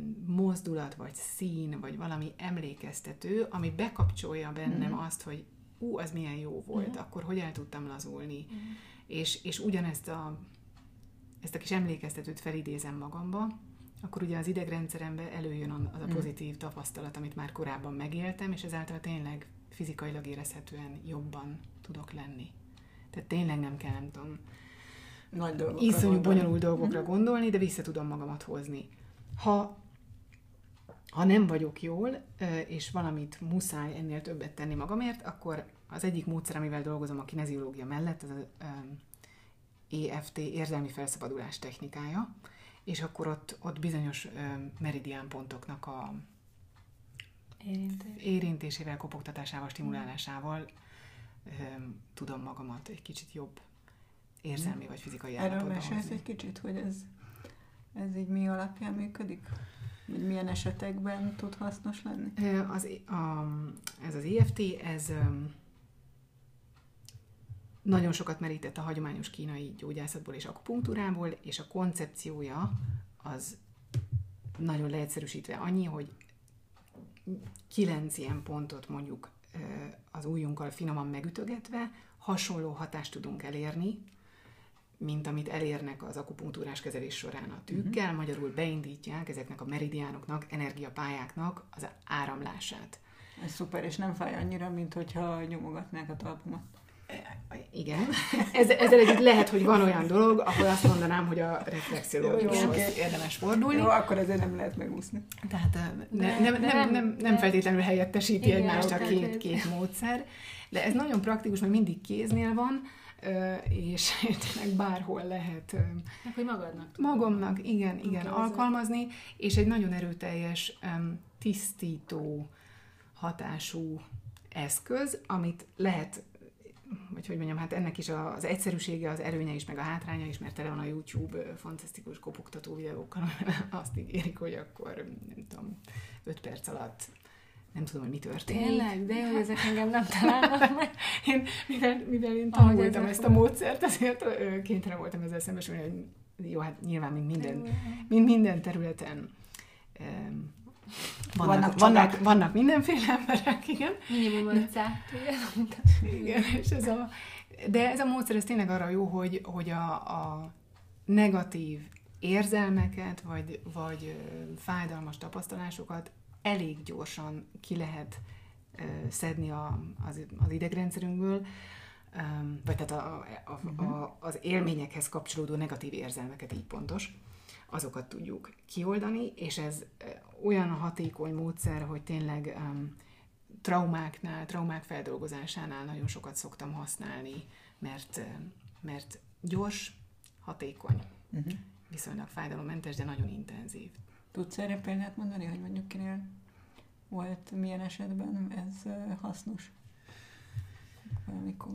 mozdulat, vagy szín, vagy valami emlékeztető, ami bekapcsolja bennem mm. azt, hogy ú, az milyen jó volt, uh-huh. akkor hogy el tudtam lazulni. Uh-huh. És, és ugyanezt a, ezt a kis emlékeztetőt felidézem magamba, akkor ugye az idegrendszeremben előjön az a pozitív tapasztalat, amit már korábban megéltem, és ezáltal tényleg fizikailag érezhetően jobban tudok lenni. Tehát tényleg nem kell, nem tudom, nagy dolgokra iszonyú gondolni. bonyolult dolgokra Mm-hmm. gondolni, de vissza tudom magamat hozni. Ha, ha nem vagyok jól, és valamit muszáj ennél többet tenni magamért, akkor az egyik módszer, amivel dolgozom a kineziológia mellett, az az é ef té, érzelmi felszabadulás technikája, és akkor ott, ott bizonyos meridiánpontoknak a Érintés. érintésével, kopogtatásával, stimulálásával öm, tudom magamat egy kicsit jobb érzelmi vagy fizikai Erről állapotban mesélsz hozni. egy kicsit, hogy ez, ez így mi alapján működik? Vagy milyen esetekben tud hasznos lenni? Ö, Az, a, ez az é ef té, ez öm, nagyon sokat merített a hagyományos kínai gyógyászatból és akupunktúrából, és a koncepciója az nagyon leegyszerűsítve annyi, hogy kilenc ilyen pontot mondjuk az ujjunkkal finoman megütögetve hasonló hatást tudunk elérni, mint amit elérnek az akupunktúrás kezelés során a tűkkel, uh-huh. magyarul beindítják ezeknek a meridiánoknak, energiapályáknak az áramlását. Ez szuper, és nem fáj annyira, mint hogyha nyomogatnák a talpamat. Igen. Ezzel, ezzel együtt lehet, hogy van olyan dolog, ahol azt mondanám, hogy a reflexiológushoz érdemes fordulni. Jó, akkor ezért nem lehet megúszni. Tehát ne, nem, nem, nem, nem feltétlenül helyettesíti Igen, egymást a tehát két, ez- két módszer, de ez nagyon praktikus, mert mindig kéznél van, és tényleg bárhol lehet Meg, hogy magadnak. magamnak, igen, igen, Oké, alkalmazni, és egy nagyon erőteljes, em, tisztító hatású eszköz, amit lehet, vagy hogy mondjam, hát ennek is az egyszerűsége, az előnye is, meg a hátránya is, mert tele van a YouTube ö, fantasztikus kopogtató videókkal, azt ígérik, hogy akkor, nem tudom, öt perc alatt nem tudom, hogy mi történik. Tényleg? De jó, hogy ezek engem nem találnak meg. Én, mivel, mivel én Ahogy tanultam ezek ezt a van. módszert, azért ö, kénytelen voltam ezzel szembesülni, hogy jó, hát nyilván, mint minden, mint minden területen öm, vannak, Vannak vannak, csodák. vannak mindenféle emberek, igen. Minimum ötszáz, tudja? Igen, és ez a, de ez a módszer ez tényleg arra jó, hogy, hogy a, a negatív érzelmeket, vagy, vagy ö, fájdalmas tapasztalásokat elég gyorsan ki lehet ö, szedni a, az, az idegrendszerünkből, öm, vagy tehát a, a, a, az élményekhez kapcsolódó negatív érzelmeket, így pontos, azokat tudjuk kioldani, és ez ö, olyan hatékony módszer, hogy tényleg öm, traumáknál, traumák feldolgozásánál nagyon sokat szoktam használni, mert, mert gyors, hatékony, Uh-huh. viszonylag fájdalommentes, de nagyon intenzív. Tudsz erre példát mondani, hogy mondjuk kinél volt, milyen esetben ez uh, hasznos? Valamikor.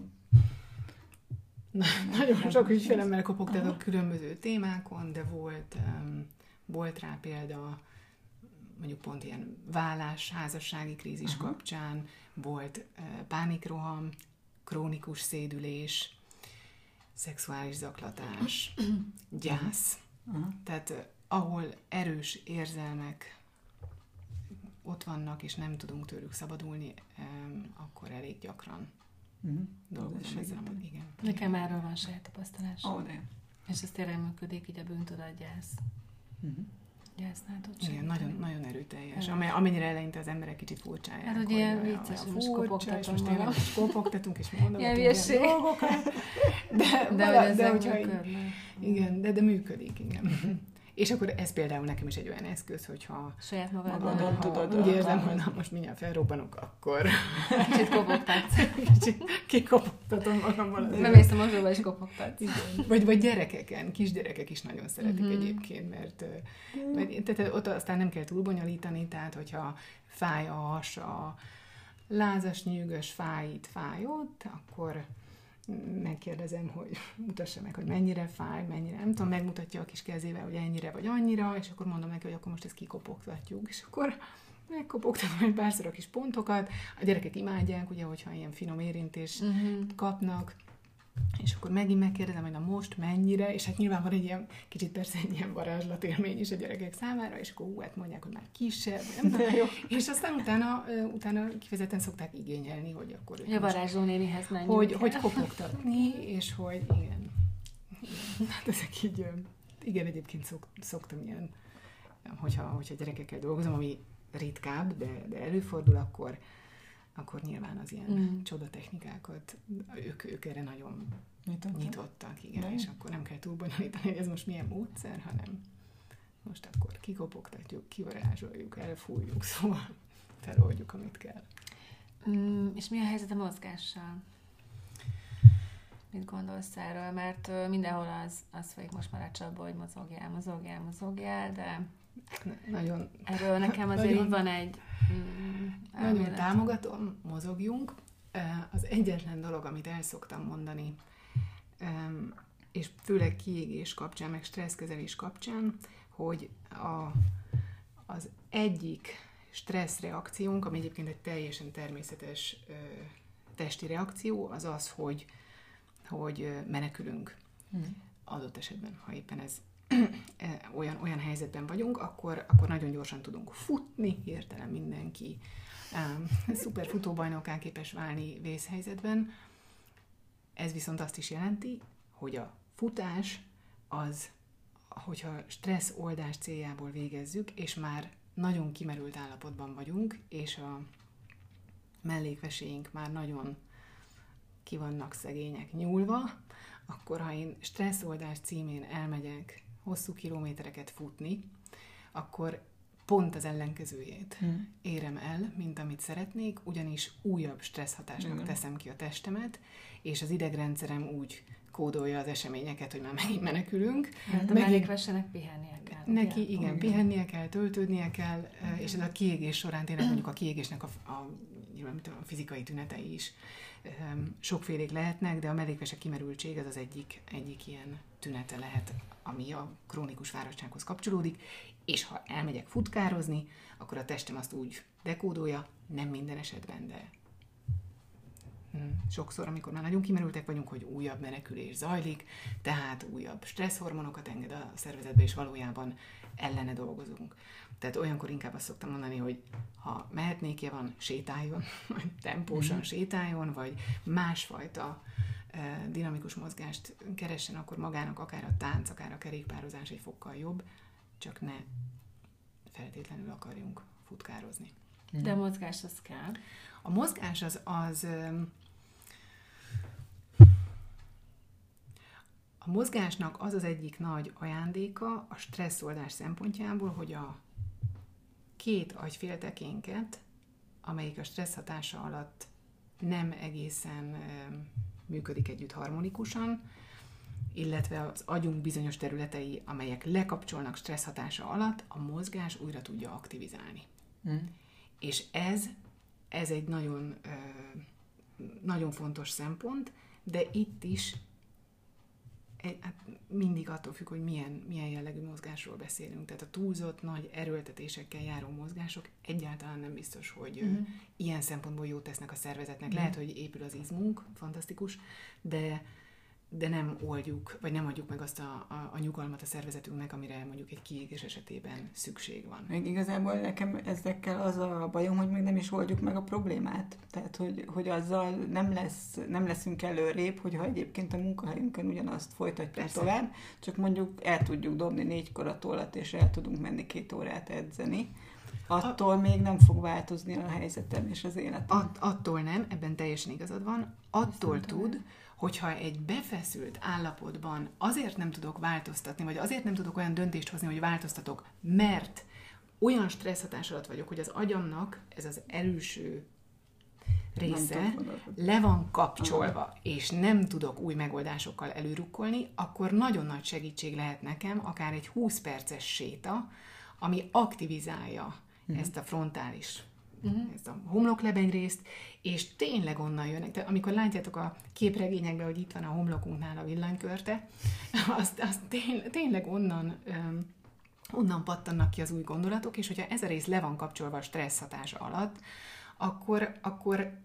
Nagyon sok ügyfelemmel kopogtatok különböző témákon, de volt, um, volt rá példa, mondjuk pont ilyen vállás, házassági krízis Aha. kapcsán, volt uh, pánikroham, krónikus szédülés, szexuális zaklatás, gyász. Aha. Tehát uh, ahol erős érzelmek ott vannak, és nem tudunk tőlük szabadulni, um, akkor elég gyakran Uh-huh. dolgozom ezzel. Igen. Nekem erről van saját tapasztalás. Ó, de. És ez tényleg működik, így a bűntudatgyász. Uh-huh. Gyásznál tud Igen, segíteni. nagyon, nagyon erőteljes. Evet. Amely, amennyire eleinte az emberek kicsit furcsáják. Hát, hogy hogy ilyen olyan- vicces, olyan most furcsa, kopogtatom és most tényleg magam. most kopogtatunk, és mondogatunk Ilyen ilyen hülyeség. dolgokat. De, De, vala- hogy de ezek hogyha így, működnek. igen, de, de működik, igen. És akkor ez például nekem is egy olyan eszköz, hogyha Saját Magadon magaddal. ha tudod úgy érzem, alkalmazni. hogy na, most mindjárt felrobbanok, akkor Kicsit kopogtatsz. kicsit kikopogtatom magammal. az Nem észre mosdóba is kopogtatsz. Igen. Vagy, vagy gyerekeken, kisgyerekek is nagyon szeretik Mhm. egyébként, mert, ö, mert tehát ott aztán nem kell túl bonyolítani, tehát hogyha fáj a hasa, lázas, nyűgös, fáj itt, fáj ott, akkor megkérdezem, hogy mutassa meg, hogy mennyire fáj, mennyire, nem tudom, megmutatja a kis kezével, hogy ennyire vagy annyira, és akkor mondom neki, hogy akkor most ezt kikopogtatjuk, és akkor megkopogtatom egy párszor a kis pontokat. A gyerekek imádják, ugye, hogyha ilyen finom érintést Uh-huh. kapnak, és akkor megint megkérdezem, hogy na most mennyire, és hát nyilván van egy ilyen, kicsit persze egy ilyen varázslatélmény is a gyerekek számára, és akkor hú, hát mondják, hogy már kisebb, nem tudom. És aztán utána, utána kifejezetten szokták igényelni, hogy akkor... A varázsló nénihez menjünk. Hogy, hogy kopogtatni, és hogy igen. igen. Hát ezek így, igen, egyébként szok, szoktam ilyen, hogyha, hogyha gyerekekkel dolgozom, ami ritkább, de, de előfordul, akkor akkor nyilván az ilyen mm. csodatechnikákat, ők, ők erre nagyon nyitottak, nyitottak igen, de. És akkor nem kell túl bonyolítani, hogy ez most milyen módszer, hanem most akkor kikopogtatjuk, kivarázsoljuk, elfújjuk, szóval feloldjuk, amit kell. Mm, és mi a helyzet a mozgással? Mit gondolsz erről? Mert mindenhol az, az folyik most már a csapba, hogy mozogjál, mozogjál, mozogjál, de nagyon, erről nekem azért nagyon, van egy mm, nagyon támogatom, mozogjunk. Az egyetlen dolog, amit el szoktam mondani, és főleg kiégés kapcsán, meg stresszkezelés kapcsán, hogy a, az egyik stressz reakciónk, ami egyébként egy teljesen természetes testi reakció, az az, hogy, hogy menekülünk. Hmm. Adott esetben, ha éppen ez olyan, olyan helyzetben vagyunk, akkor, akkor nagyon gyorsan tudunk futni, hirtelen mindenki um, szuper futóbajnokká képes válni vészhelyzetben. Ez viszont azt is jelenti, hogy a futás az, hogyha stressz oldás céljából végezzük, és már nagyon kimerült állapotban vagyunk, és a mellékveséink már nagyon ki vannak szegények nyúlva, akkor ha én stresszoldás címén elmegyek hosszú kilométereket futni, akkor pont az ellenkezőjét hmm. érem el, mint amit szeretnék, ugyanis újabb stressz hatásnak hmm. teszem ki a testemet, és az idegrendszerem úgy kódolja az eseményeket, hogy már megint menekülünk. Hát a mellékvesének pihennie kell. Neki, igen, igen, pihennie kell, töltődnie kell, igen. És ez a kiégés során tényleg mondjuk a kiégésnek a, a, a fizikai tünetei is sokfélék lehetnek, de a mellékvese kimerültség az az egyik, egyik ilyen tünete lehet, ami a krónikus fáradtsághoz kapcsolódik, és ha elmegyek futkározni, akkor a testem azt úgy dekódolja, nem minden esetben, de sokszor, amikor már nagyon kimerültek vagyunk, hogy újabb menekülés zajlik, tehát újabb stresszhormonokat enged a szervezetbe, és valójában ellene dolgozunk. Tehát olyankor inkább azt szoktam mondani, hogy ha mehetnékje van, sétáljon, vagy tempósan mm. sétáljon, vagy másfajta eh, dinamikus mozgást keressen, akkor magának akár a tánc, akár a kerékpározás egy fokkal jobb, csak ne feltétlenül akarjunk futkározni. De a mozgás az kell. A mozgás az, az a mozgásnak az az egyik nagy ajándéka a stresszoldás szempontjából, hogy a két agyféltekénket, amelyik a stressz hatása alatt nem egészen működik együtt harmonikusan, illetve az agyunk bizonyos területei, amelyek lekapcsolnak stressz hatása alatt, a mozgás újra tudja aktivizálni. Mm. És ez, ez egy nagyon, nagyon fontos szempont, de itt is hát mindig attól függ, hogy milyen, milyen jellegű mozgásról beszélünk. Tehát a túlzott, nagy erőltetésekkel járó mozgások egyáltalán nem biztos, hogy mm. ilyen szempontból jót tesznek a szervezetnek. Mm. Lehet, hogy épül az izmunk, fantasztikus, de, de nem oldjuk, vagy nem adjuk meg azt a, a, a nyugalmat a szervezetünknek, amire mondjuk egy kiégés esetében szükség van. Még igazából nekem ezekkel az a bajom, hogy még nem is oldjuk meg a problémát. Tehát, hogy, hogy azzal nem, lesz, nem leszünk előrébb, hogyha egyébként a munkahelyünkön ugyanazt folytatjuk Persze. tovább, csak mondjuk el tudjuk dobni négykor a tollat, és el tudunk menni két órát edzeni. Attól a... még nem fog változni a helyzetem és az életem. At, attól nem, ebben teljesen igazad van. Attól tud, tudom. Hogyha egy befeszült állapotban azért nem tudok változtatni, vagy azért nem tudok olyan döntést hozni, hogy változtatok, mert olyan stressz hatás alatt vagyok, hogy az agyamnak ez az előső része le van kapcsolva, Aha. és nem tudok új megoldásokkal előrukkolni, akkor nagyon nagy segítség lehet nekem akár egy húsz perces séta, ami aktivizálja uh-huh. ezt a frontális Uh-huh. ezt a homloklebeny részt, és tényleg onnan jönnek. Tehát amikor látjátok a képregényekben, hogy itt van a homlokunknál a villanykörte, azt, azt tény, tényleg onnan, um, onnan pattannak ki az új gondolatok, és hogyha ez a rész le van kapcsolva a stressz hatása alatt, akkor, akkor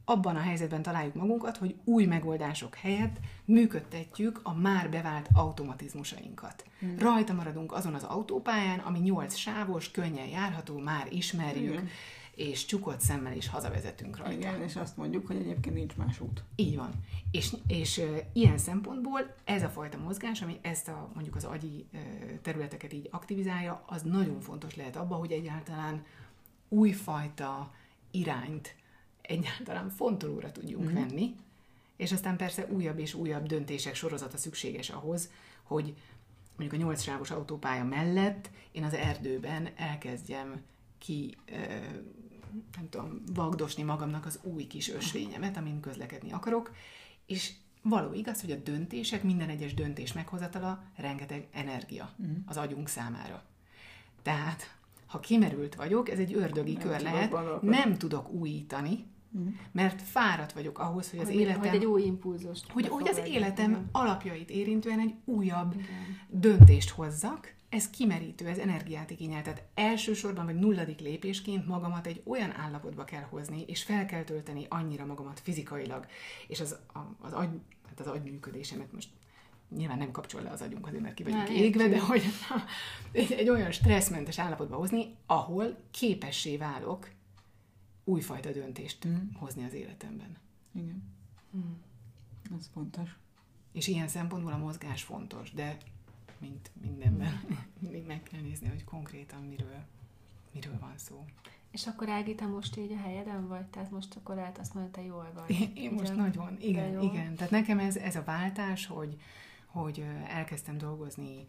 abban a helyzetben találjuk magunkat, hogy új megoldások helyett működtetjük a már bevált automatizmusainkat. Hmm. Rajta maradunk azon az autópályán, ami nyolc sávos, könnyen járható, már ismerjük, hmm. és csukott szemmel is hazavezetünk rajta. Igen, és azt mondjuk, hogy egyébként nincs más út. Így van. És, és uh, ilyen szempontból ez a fajta mozgás, ami ezt a mondjuk az agyi uh, területeket így aktivizálja, az nagyon fontos lehet abban, hogy egyáltalán újfajta irányt egyáltalán fontolóra tudjunk mm-hmm. venni, és aztán persze újabb és újabb döntések sorozata szükséges ahhoz, hogy mondjuk a nyolc sávos autópálya mellett én az erdőben elkezdjem ki, nem tudom, vagdosni magamnak az új kis ösvényemet, amin közlekedni akarok, és való igaz, hogy a döntések, minden egyes döntés meghozatala rengeteg energia mm. az agyunk számára. Tehát, ha kimerült vagyok, ez egy ördögi nem kör lehet, valóban. Nem tudok újítani, mm. mert fáradt vagyok ahhoz, hogy az hogy, életem... Hogy egy új impulzust. Hogy, hogy az életem igen. alapjait érintően egy újabb igen. döntést hozzak, ez kimerítő, ez energiát igényel. Tehát elsősorban, vagy nulladik lépésként magamat egy olyan állapotba kell hozni, és fel kell tölteni annyira magamat fizikailag, és az, a, az, agy, hát az agyműködésemet most nyilván nem kapcsol le az agyunk azért, mert ki vagyunk Na, égve, de hogy egy, egy olyan stresszmentes állapotba hozni, ahol képessé válok újfajta döntést mm. hozni az életemben. Igen. Mm. Ez fontos. És ilyen szempontból a mozgás fontos, de mint mindenben mindig meg kell nézni, hogy konkrétan miről, miről van szó. És akkor Ági, te most így a helyeden vagy? Tehát most akkor lehet azt mondani, te jól vagy. Én, én most nagyon, igen, igen. Tehát nekem ez, ez a váltás, hogy, hogy elkezdtem dolgozni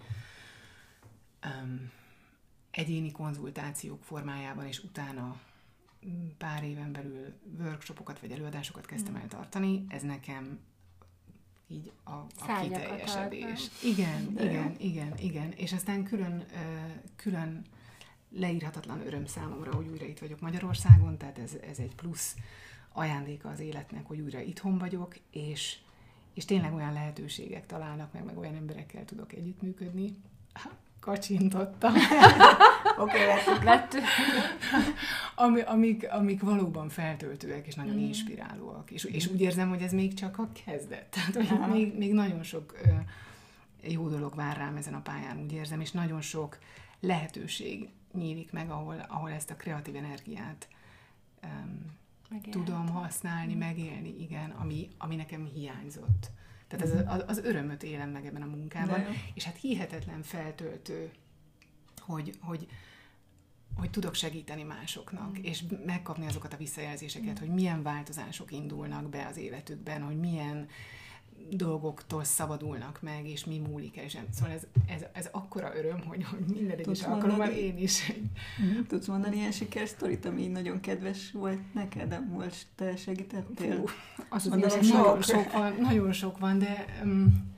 um, egyéni konzultációk formájában, és utána pár éven belül workshopokat vagy előadásokat kezdtem el tartani. Ez nekem így a, a kiteljesedés. Igen, de igen, jó. igen, igen. És aztán külön, külön leírhatatlan öröm számomra, hogy újra itt vagyok Magyarországon, tehát ez, ez egy plusz ajándéka az életnek, hogy újra itthon vagyok, és, és tényleg olyan lehetőségek találnak meg, meg olyan emberekkel tudok együttműködni. Kacsintottam. Oké, lettük. lettük. Ami, amik, amik valóban feltöltőek, és nagyon mm. inspirálóak. És, és úgy érzem, hogy ez még csak a kezdet. Tehát, hogy még, még nagyon sok ö, jó dolog vár rám ezen a pályán, úgy érzem, és nagyon sok lehetőség nyílik meg, ahol, ahol ezt a kreatív energiát um, tudom használni, mm. megélni, igen, ami, ami nekem hiányzott. Tehát ez az, az örömöt élem meg ebben a munkában, és hát hihetetlen feltöltő, hogy, hogy, hogy tudok segíteni másoknak, mm. és megkapni azokat a visszajelzéseket, mm. hogy milyen változások indulnak be az életükben, hogy milyen dolgoktól szabadulnak meg, és mi múlik el. Szóval ez, ez, ez akkora öröm, hogy, hogy minden egyes alkalommal én is. Mm. Tudsz mondani ilyen sikersztorit, ami nagyon kedves volt neked, de most te segítettél? Fú, az az nagyon, nagyon sok van, nagyon sok van, de... Um,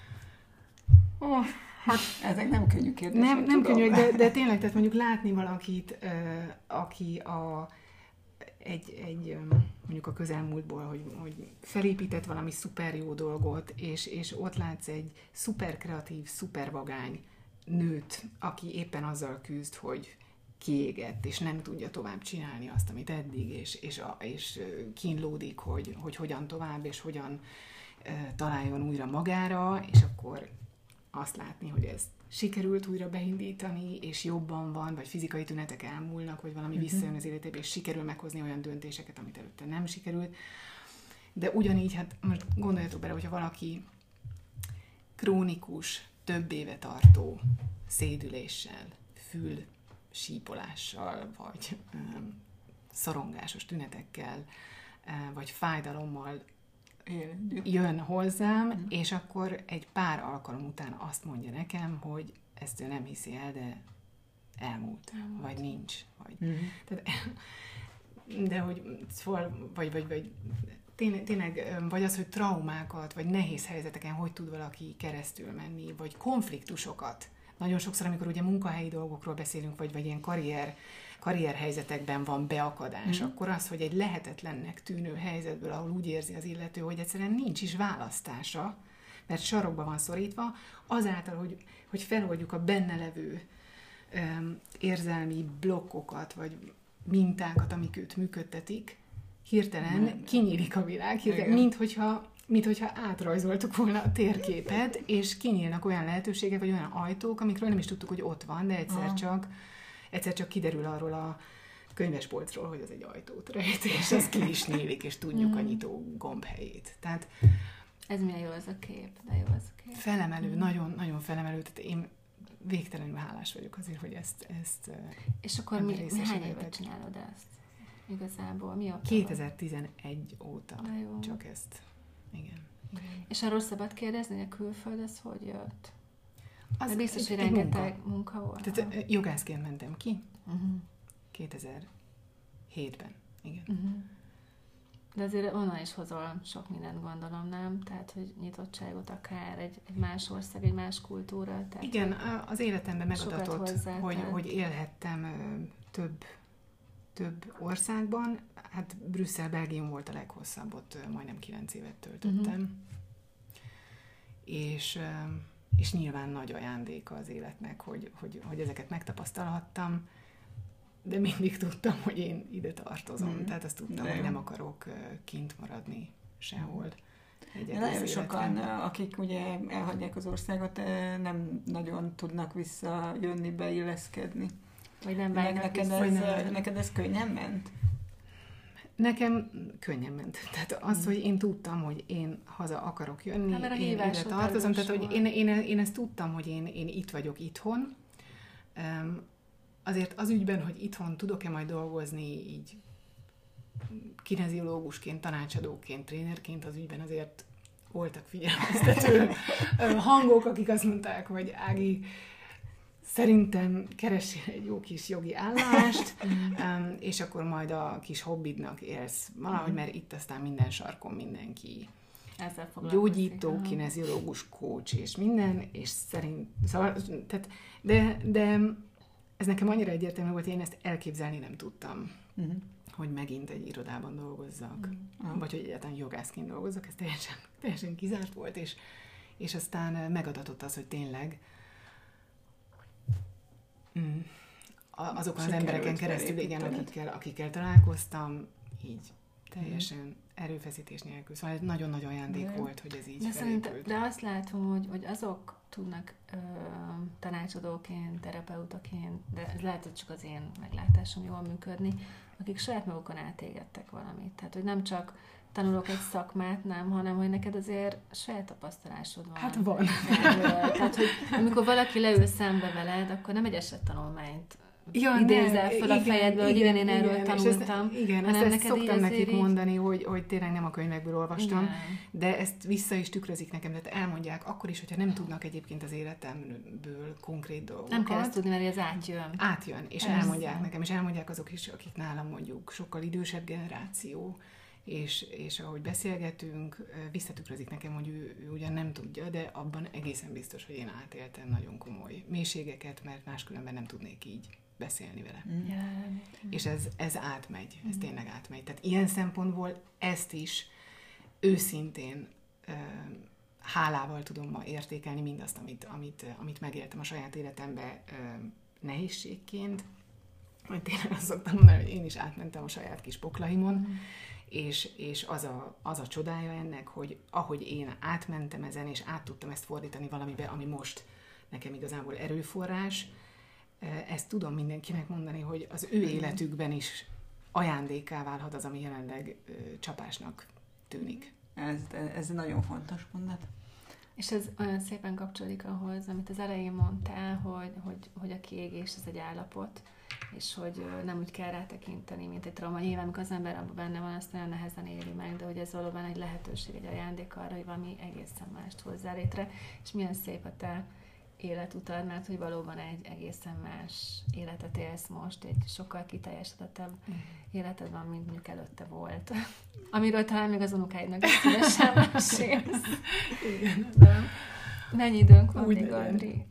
oh, hát ezek nem könnyű kérdések. Nem, nem könnyű, de, de tényleg, tehát mondjuk látni valakit, uh, aki a egy, egy mondjuk a közelmúltból, hogy, hogy felépített valami szuper jó dolgot, és, és ott látsz egy szuper kreatív, szuper vagány nőt, aki éppen azzal küzd, hogy kiégett, és nem tudja tovább csinálni azt, amit eddig, és, és, a, és kínlódik, hogy, hogy hogyan tovább, és hogyan e, találjon újra magára, és akkor azt látni, hogy ez sikerült újra beindítani, és jobban van, vagy fizikai tünetek elmúlnak, vagy valami uh-huh. visszajön az életébe, és sikerül meghozni olyan döntéseket, amit előtte nem sikerült. De ugyanígy, hát most gondoljatok bele, hogyha valaki krónikus, több éve tartó szédüléssel, fül sípolással, vagy um, szorongásos tünetekkel, uh, vagy fájdalommal jön hozzám, mm. és akkor egy pár alkalom után azt mondja nekem, hogy ezt ő nem hiszi el, de elmúlt, elmúlt. vagy nincs. Vagy, mm. tehát, de hogy vagy, vagy, vagy tényleg, tényleg, vagy az, hogy traumákat, vagy nehéz helyzeteken hogy tud valaki keresztül menni, vagy konfliktusokat. Nagyon sokszor, amikor ugye munkahelyi dolgokról beszélünk, vagy, vagy ilyen karrier, karrierhelyzetekben van beakadás, mm. akkor az, hogy egy lehetetlennek tűnő helyzetből, ahol úgy érzi az illető, hogy egyszerűen nincs is választása, mert sarokba van szorítva, azáltal, hogy, hogy feloldjuk a benne levő um, érzelmi blokkokat, vagy mintákat, amik őt működtetik, hirtelen kinyílik a világ, hirtelen, mint hogyha mint hogyha átrajzoltuk volna a térképet, és kinyílnak olyan lehetőségek, vagy olyan ajtók, amikről nem is tudtuk, hogy ott van, de egyszer Aha. csak egyszer csak kiderül arról a könyvespolcról, hogy az egy ajtót rejt, és az ki is nyílik, és tudjuk a nyitó gomb helyét. Tehát ez milyen jó az a kép, de jó az a kép. Felemelő, nagyon, nagyon felemelő, tehát én végtelenül hálás vagyok azért, hogy ezt... ezt és akkor mi, mi hány évet csinálod ezt? Igazából mi a kétezer-tizenegy óta csak ezt. Igen. Igen. És arról szabad kérdezni, hogy a külföld az hogy jött? Az Mert biztos, hogy egy rengeteg munka. munka volt. Tehát jogászként mentem ki. Uh-huh. kétezer-hétben. Igen. Uh-huh. De azért onnan is hozol sok mindent, gondolom, nem? Tehát, hogy nyitottságot akár egy, egy más ország, egy más kultúra. Tehát igen, az életemben megadatott, hogy, hogy élhettem több, több országban. Hát Brüsszel, Belgium volt a leghosszabb, ott majdnem kilenc évet töltöttem. Uh-huh. És, és nyilván nagy ajándéka az életnek, hogy, hogy, hogy ezeket megtapasztalhattam, de mindig tudtam, hogy én ide tartozom. Mm. Tehát azt tudtam, de hogy nem akarok kint maradni sehol. Nagyon sokan, akik ugye elhagyják az országot, nem nagyon tudnak visszajönni, beilleszkedni. Vagy nem vágnak neked, vissza, ez, nem. neked ez könnyen ment? Nekem könnyen ment. Tehát az, mm. hogy én tudtam, hogy én haza akarok jönni, hát, én ide tartozom. Tehát, hogy én, én, én ezt tudtam, hogy én, én itt vagyok itthon. Um, Azért az ügyben, hogy itthon tudok-e majd dolgozni így kineziológusként, tanácsadóként, trénerként, az ügyben azért voltak figyelmeztető hangok, akik azt mondták, hogy Ági, szerintem keressél egy jó kis jogi állást, um, és akkor majd a kis hobbidnak élsz valahogy, mert itt aztán minden sarkon mindenki gyógyító, kineziológus, coach és minden, és szerint, szóval, tehát, de, de ez nekem annyira egyértelmű volt, én ezt elképzelni nem tudtam, uh-huh. hogy megint egy irodában dolgozzak, uh-huh. vagy hogy egyáltalán jogászként dolgozzak, ez teljesen, teljesen kizárt volt, és, és aztán megadatott az, hogy tényleg mm, azokon az embereken keresztül, igen, akikkel, akikkel találkoztam, így teljesen uh-huh. erőfeszítés nélkül. Szóval ez nagyon-nagyon ajándék de volt, hogy ez így de felépült. De azt látom, hogy, hogy azok tudnak ö, tanácsadóként, terapeutaként, de ez lehet, hogy csak az én meglátásom jól működni, akik saját magukon átégettek valamit. Tehát, hogy nem csak tanulok egy szakmát, nem, hanem, hogy neked azért saját tapasztalásod van. Hát van. Erről. Tehát, hogy amikor valaki leül szembe veled, akkor nem egy esettanulmányt ja, idézel fel igen, a fejedből, hogy igen, én erről igen, tanultam. Ezt, igen, ezt, ezt szoktam nekik így... mondani, hogy, hogy tényleg nem a könyvekből olvastam, igen. de ezt vissza is tükrözik nekem, tehát elmondják akkor is, hogyha nem tudnak egyébként az életemből konkrét dolgokat. Nem kell ezt tudni, mert ez átjön. Átjön, és Persze. elmondják nekem, és elmondják azok is, akik nálam mondjuk sokkal idősebb generáció, és, és ahogy beszélgetünk, visszatükrözik nekem, hogy ő, ő ugyan nem tudja, de abban egészen biztos, hogy én átéltem nagyon komoly mélységeket, mert máskülönben nem tudnék így beszélni vele. Mm. Yeah. És ez, ez átmegy, ez mm. tényleg átmegy. Tehát ilyen szempontból ezt is őszintén uh, hálával tudom ma értékelni mindazt, amit, amit, amit megéltem a saját életembe uh, nehézségként. Hogy tényleg azt szoktam mondani, hogy én is átmentem a saját kis poklaimon, mm. és, és az, a, az a csodája ennek, hogy ahogy én átmentem ezen, és át tudtam ezt fordítani valamibe, ami most nekem igazából erőforrás, ezt tudom mindenkinek mondani, hogy az ő életükben is ajándékká válhat az, ami jelenleg ö, csapásnak tűnik. Ez, ez nagyon fontos mondat. És ez olyan szépen kapcsolódik ahhoz, amit az elején mondtál, hogy, hogy, hogy a kiégés az egy állapot, és hogy nem úgy kell rátekinteni, mint egy trauma. Nyilván, amikor az ember abban benne van, azt nagyon nehezen éli meg, de hogy ez valóban egy lehetőség, egy ajándék arra, hogy valami egészen mást hozzá létre. És milyen szép a te életutad, mert hogy valóban egy egészen más életet élsz most, egy sokkal kiteljesedettebb mm. életed van, mint mondjuk előtte volt. Amiről talán még az unokáidnak is szívesen mesélsz. Igen, de... Mennyi időnk van még, Andri?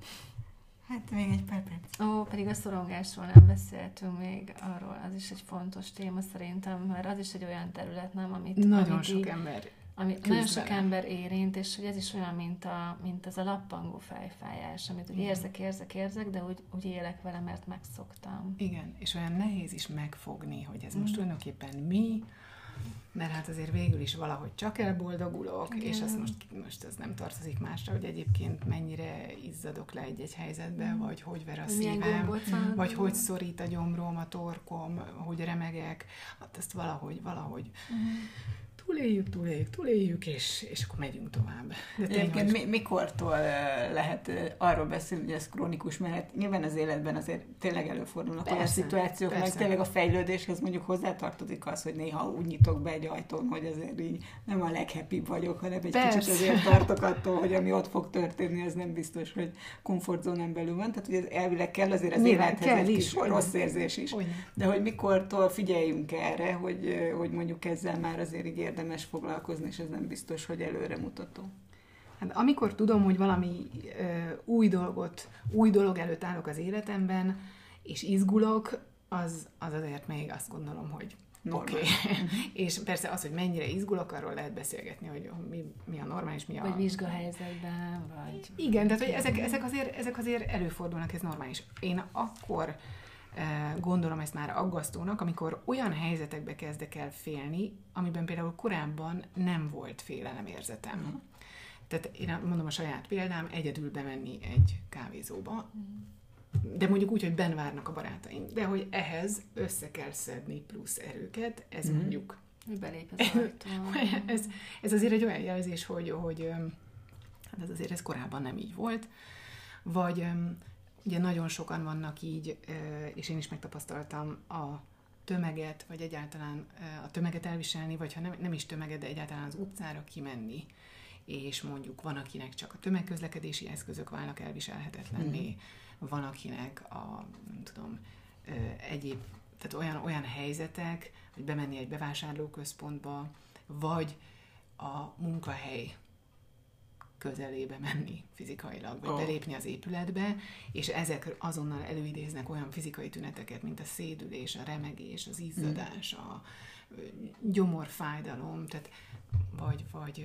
Hát még egy pár perc. Ó, pedig a szorongásról nem beszéltünk még arról, az is egy fontos téma szerintem, mert az is egy olyan terület, nem, amit... Nagyon amit sok így, ember ami nagyon sok ember érint, és hogy ez is olyan, mint, a, mint az a lappangó fejfájás, amit úgy érzek, érzek, érzek, de úgy, úgy élek vele, mert megszoktam. Igen, és olyan nehéz is megfogni, hogy ez mm. most tulajdonképpen mi, mert hát azért végül is valahogy csak elboldogulok, igen. és azt most, most ez nem tartozik másra, hogy egyébként mennyire izzadok le egy-egy helyzetbe, mm. vagy hogy ver a szívem, vagy hogy szorít a gyomrom, a torkom, hogy remegek, hát ezt valahogy, valahogy mm. túléljük, túléljük, túléljük, és, és akkor megyünk tovább. De tényleg, mi, mikortól lehet arról beszélni, hogy ez krónikus, mert nyilván az életben azért tényleg előfordulnak persze, olyan szituációk, persze. meg tényleg a fejlődéshez mondjuk hozzátartozik az, hogy néha úgy nyitok be egy ajtón, hogy azért így nem a leghappibb vagyok, hanem egy persze. kicsit azért tartok attól, hogy ami ott fog történni, az nem biztos, hogy komfortzónán belül van. Tehát, hogy ez elvileg kell azért az nyilván élethez egy is, kis rossz érzés is. Olyan. De hogy mikortól figyeljünk erre, hogy, hogy mondjuk ezzel már azért így érdemes foglalkozni, és ez nem biztos, hogy előremutató. Hát amikor tudom, hogy valami ö, új dolgot, új dolog előtt állok az életemben, és izgulok, az, az azért még azt gondolom, hogy oké. Okay. És persze az, hogy mennyire izgulok, arról lehet beszélgetni, hogy mi, mi a normális, mi a... Vagy vizsgahelyzetben, vagy... Igen, tehát hogy ezek, ezek, azért, ezek azért előfordulnak, ez normális. Én akkor gondolom ezt már aggasztónak, amikor olyan helyzetekbe kezdek el félni, amiben például korábban nem volt félelemérzetem. Mm. Tehát én mondom a saját példám, egyedül bemenni egy kávézóba, mm. de mondjuk úgy, hogy benn várnak a barátaim, de hogy ehhez össze kell szedni plusz erőket, ez mm. mondjuk... Belép az ajtón. ez, ez azért egy olyan jelzés, hogy, hogy hát ez azért ez korábban nem így volt, vagy... Ugye nagyon sokan vannak így, és én is megtapasztaltam a tömeget, vagy egyáltalán a tömeget elviselni, vagy ha nem, nem is tömeget, de egyáltalán az utcára kimenni, és mondjuk van, akinek csak a tömegközlekedési eszközök válnak elviselhetetlenné, mm. van, akinek a, nem tudom, egyéb, tehát olyan, olyan helyzetek, hogy bemenni egy bevásárlóközpontba, vagy a munkahely közelébe menni fizikailag, vagy oh. belépni az épületbe, és ezek azonnal előidéznek olyan fizikai tüneteket, mint a szédülés, a remegés, az izzadás, mm. a gyomorfájdalom, tehát vagy, vagy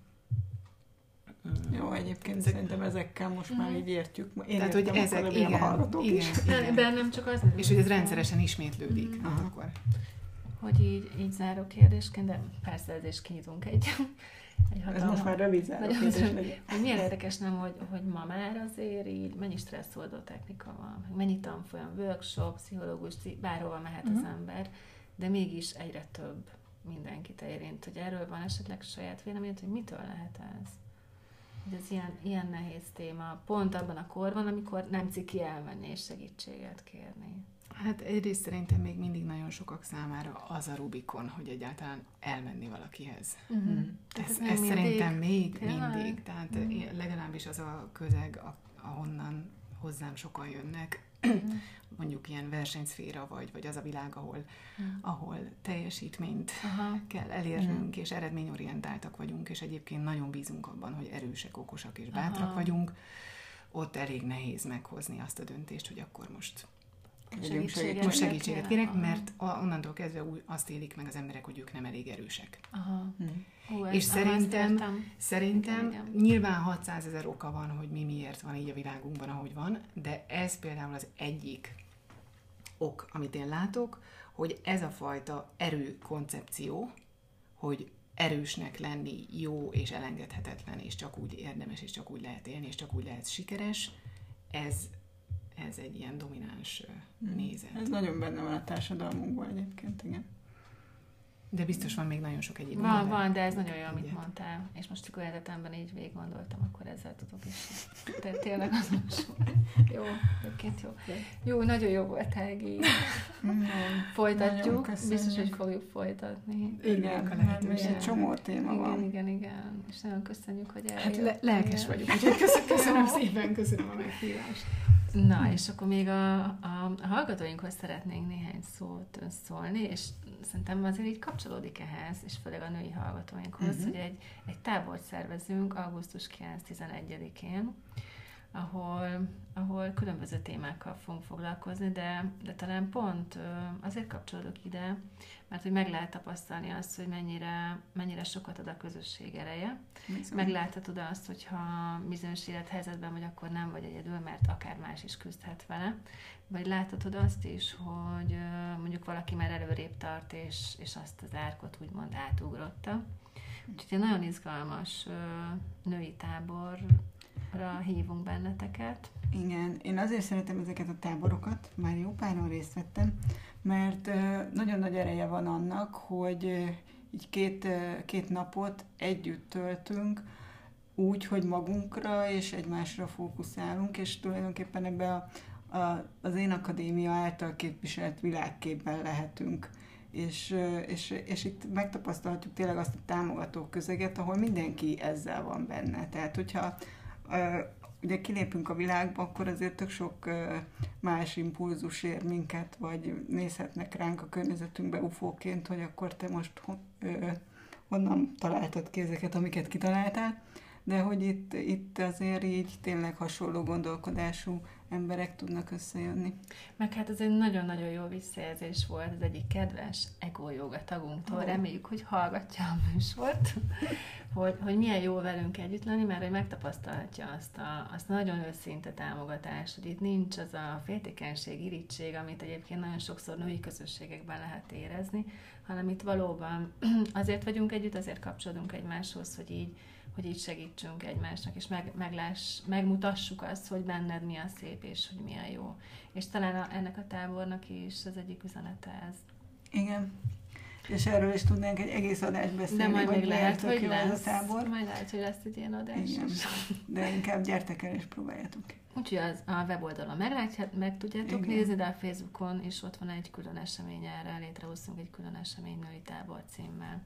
um, jó, egyébként ezek, szerintem ezekkel most mm. már így értjük. Én tehát, hogy ezek, igen, igen, igen. De nem csak az. És hogy ez rendszeresen ismétlődik. Mm. akkor. Hogy így, így záró kérdésként, de persze ez is kinyitunk egy... Ez most már rövid záró kérdés legyen. Milyen érdekes nem, hogy, hogy ma már azért így mennyi stresszoldó technika van, mennyi tanfolyam, workshop, pszichológus, bárhova mehet uh-huh. az ember, de mégis egyre több mindenkit érint, hogy erről van esetleg saját véleményed, hogy mitől lehet ez? Hogy ez ilyen, ilyen nehéz téma, pont abban a korban, amikor nem ciki elmenni és segítséget kérni. Hát egyrészt szerintem még mindig nagyon sokak számára az a Rubikon, hogy egyáltalán elmenni valakihez. Uh-huh. Ez, ez szerintem még tényleg? mindig. Tehát uh-huh. legalábbis az a közeg, ahonnan hozzám sokan jönnek, uh-huh. mondjuk ilyen versenyszféra, vagy, vagy az a világ, ahol, uh-huh. ahol teljesítményt uh-huh. kell elérnünk, uh-huh. és eredményorientáltak vagyunk, és egyébként nagyon bízunk abban, hogy erősek, okosak és bátrak uh-huh. vagyunk. Ott elég nehéz meghozni azt a döntést, hogy akkor most... Segítséget most segítséget kérek, aha. mert onnantól kezdve úgy azt élik meg az emberek, hogy ők nem elég erősek. Aha. Hmm. Hú, és szerintem, szerintem igen, igen. nyilván hatszázezer oka van, hogy mi miért van így a világunkban, ahogy van, de ez például az egyik ok, amit én látok, hogy ez a fajta erőkoncepció, hogy erősnek lenni jó és elengedhetetlen, és csak úgy érdemes, és csak úgy lehet élni, és csak úgy lehet sikeres, ez ez egy ilyen domináns hmm. nézet. Ez nagyon benne van a társadalmunkban egyébként, igen. De biztos van még nagyon sok egyéb. Van, van, van, de ez nagyon jó, amit mondtál. És most akkor életemben így végig gondoltam, akkor ezzel tudok is. Tehát tényleg azonos. Jó, egyébként jó. Jó, nagyon jó volt, Ági. Folytatjuk. Biztos, hogy fogjuk folytatni. Igen, mert még egy csomó téma igen, van. Igen, igen, igen. És nagyon köszönjük, hogy eljött. Hát le- lelkes vagyok. Úgyhogy köszönöm, köszönöm szépen, köszönöm a meghívást. Na, és akkor még a, a, a hallgatóinkhoz szeretnénk néhány szót szólni, és szerintem azért így kapcsolódik ehhez, és főleg a női hallgatóinkhoz, uh-huh. hogy egy, egy tábort szervezünk augusztus kilenc-tizenegyedikén, ahol, ahol különböző témákkal fogunk foglalkozni, de, de talán pont azért kapcsolódok ide, mert hogy meg lehet tapasztalni azt, hogy mennyire, mennyire sokat ad a közösség ereje. Megláthatod azt, hogyha bizonyos élethelyzetben vagy, akkor nem vagy egyedül, mert akár más is küzdhet vele. Vagy láthatod azt is, hogy mondjuk valaki már előrébb tart, és, és azt az árkot úgymond átugrotta. Úgyhogy egy nagyon izgalmas női táborra hívunk benneteket. Igen, én azért szeretem ezeket a táborokat, már jó páran részt vettem, mert nagyon nagy ereje van annak, hogy így két, két napot együtt töltünk, úgy, hogy magunkra és egymásra fókuszálunk, és tulajdonképpen ebbe a, a, az Én Akadémia által képviselt világképben lehetünk. És, és, és itt megtapasztalhatjuk tényleg azt a támogató közeget, ahol mindenki ezzel van benne. Tehát, hogyha ugye kilépünk a világba, akkor azért tök sok más impulzus ér minket, vagy nézhetnek ránk a környezetünkbe ufóként, hogy akkor te most honnan találtad ki ezeket, amiket kitaláltál, de hogy itt, itt azért így tényleg hasonló gondolkodású emberek tudnak összejönni. Meg hát ez egy nagyon-nagyon jó visszajelzés volt az egyik kedves Ego Yoga tagunktól. Oh. Reméljük, hogy hallgatja a műsort, hogy, hogy milyen jó velünk együtt lenni, mert hogy megtapasztalhatja azt a, azt a nagyon őszinte támogatást, hogy itt nincs az a féltékenység, irítség, amit egyébként nagyon sokszor női közösségekben lehet érezni, hanem itt valóban azért vagyunk együtt, azért kapcsolódunk egymáshoz, hogy így hogy így segítsünk egymásnak, és meg, megláss, megmutassuk azt, hogy benned mi a szép, és hogy mi a jó. És talán a, ennek a tábornak is az egyik üzenete ez. Igen. És erről is tudnánk egy egész adást beszélni. De majd még lehet, hogy lesz. Ez a tábor. Majd lehet, hogy lesz egy ilyen adás. Igen. De inkább gyertek el és próbáljátok ki. Úgyhogy az, a weboldalon meg, meg tudjátok Igen. nézni, de a Facebookon is ott van egy külön esemény erre, létrehoztunk egy külön esemény női tábor címmel.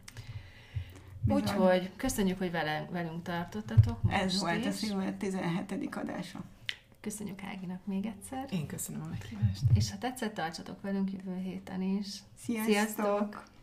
Úgyhogy köszönjük, hogy vele, velünk tartottatok most Ez volt is. a Szilvert tizenhetedik adása. Köszönjük Áginak még egyszer. Én köszönöm a meghívást. És ha tetszett, tartsatok velünk jövő héten is. Sziasztok! Sziasztok!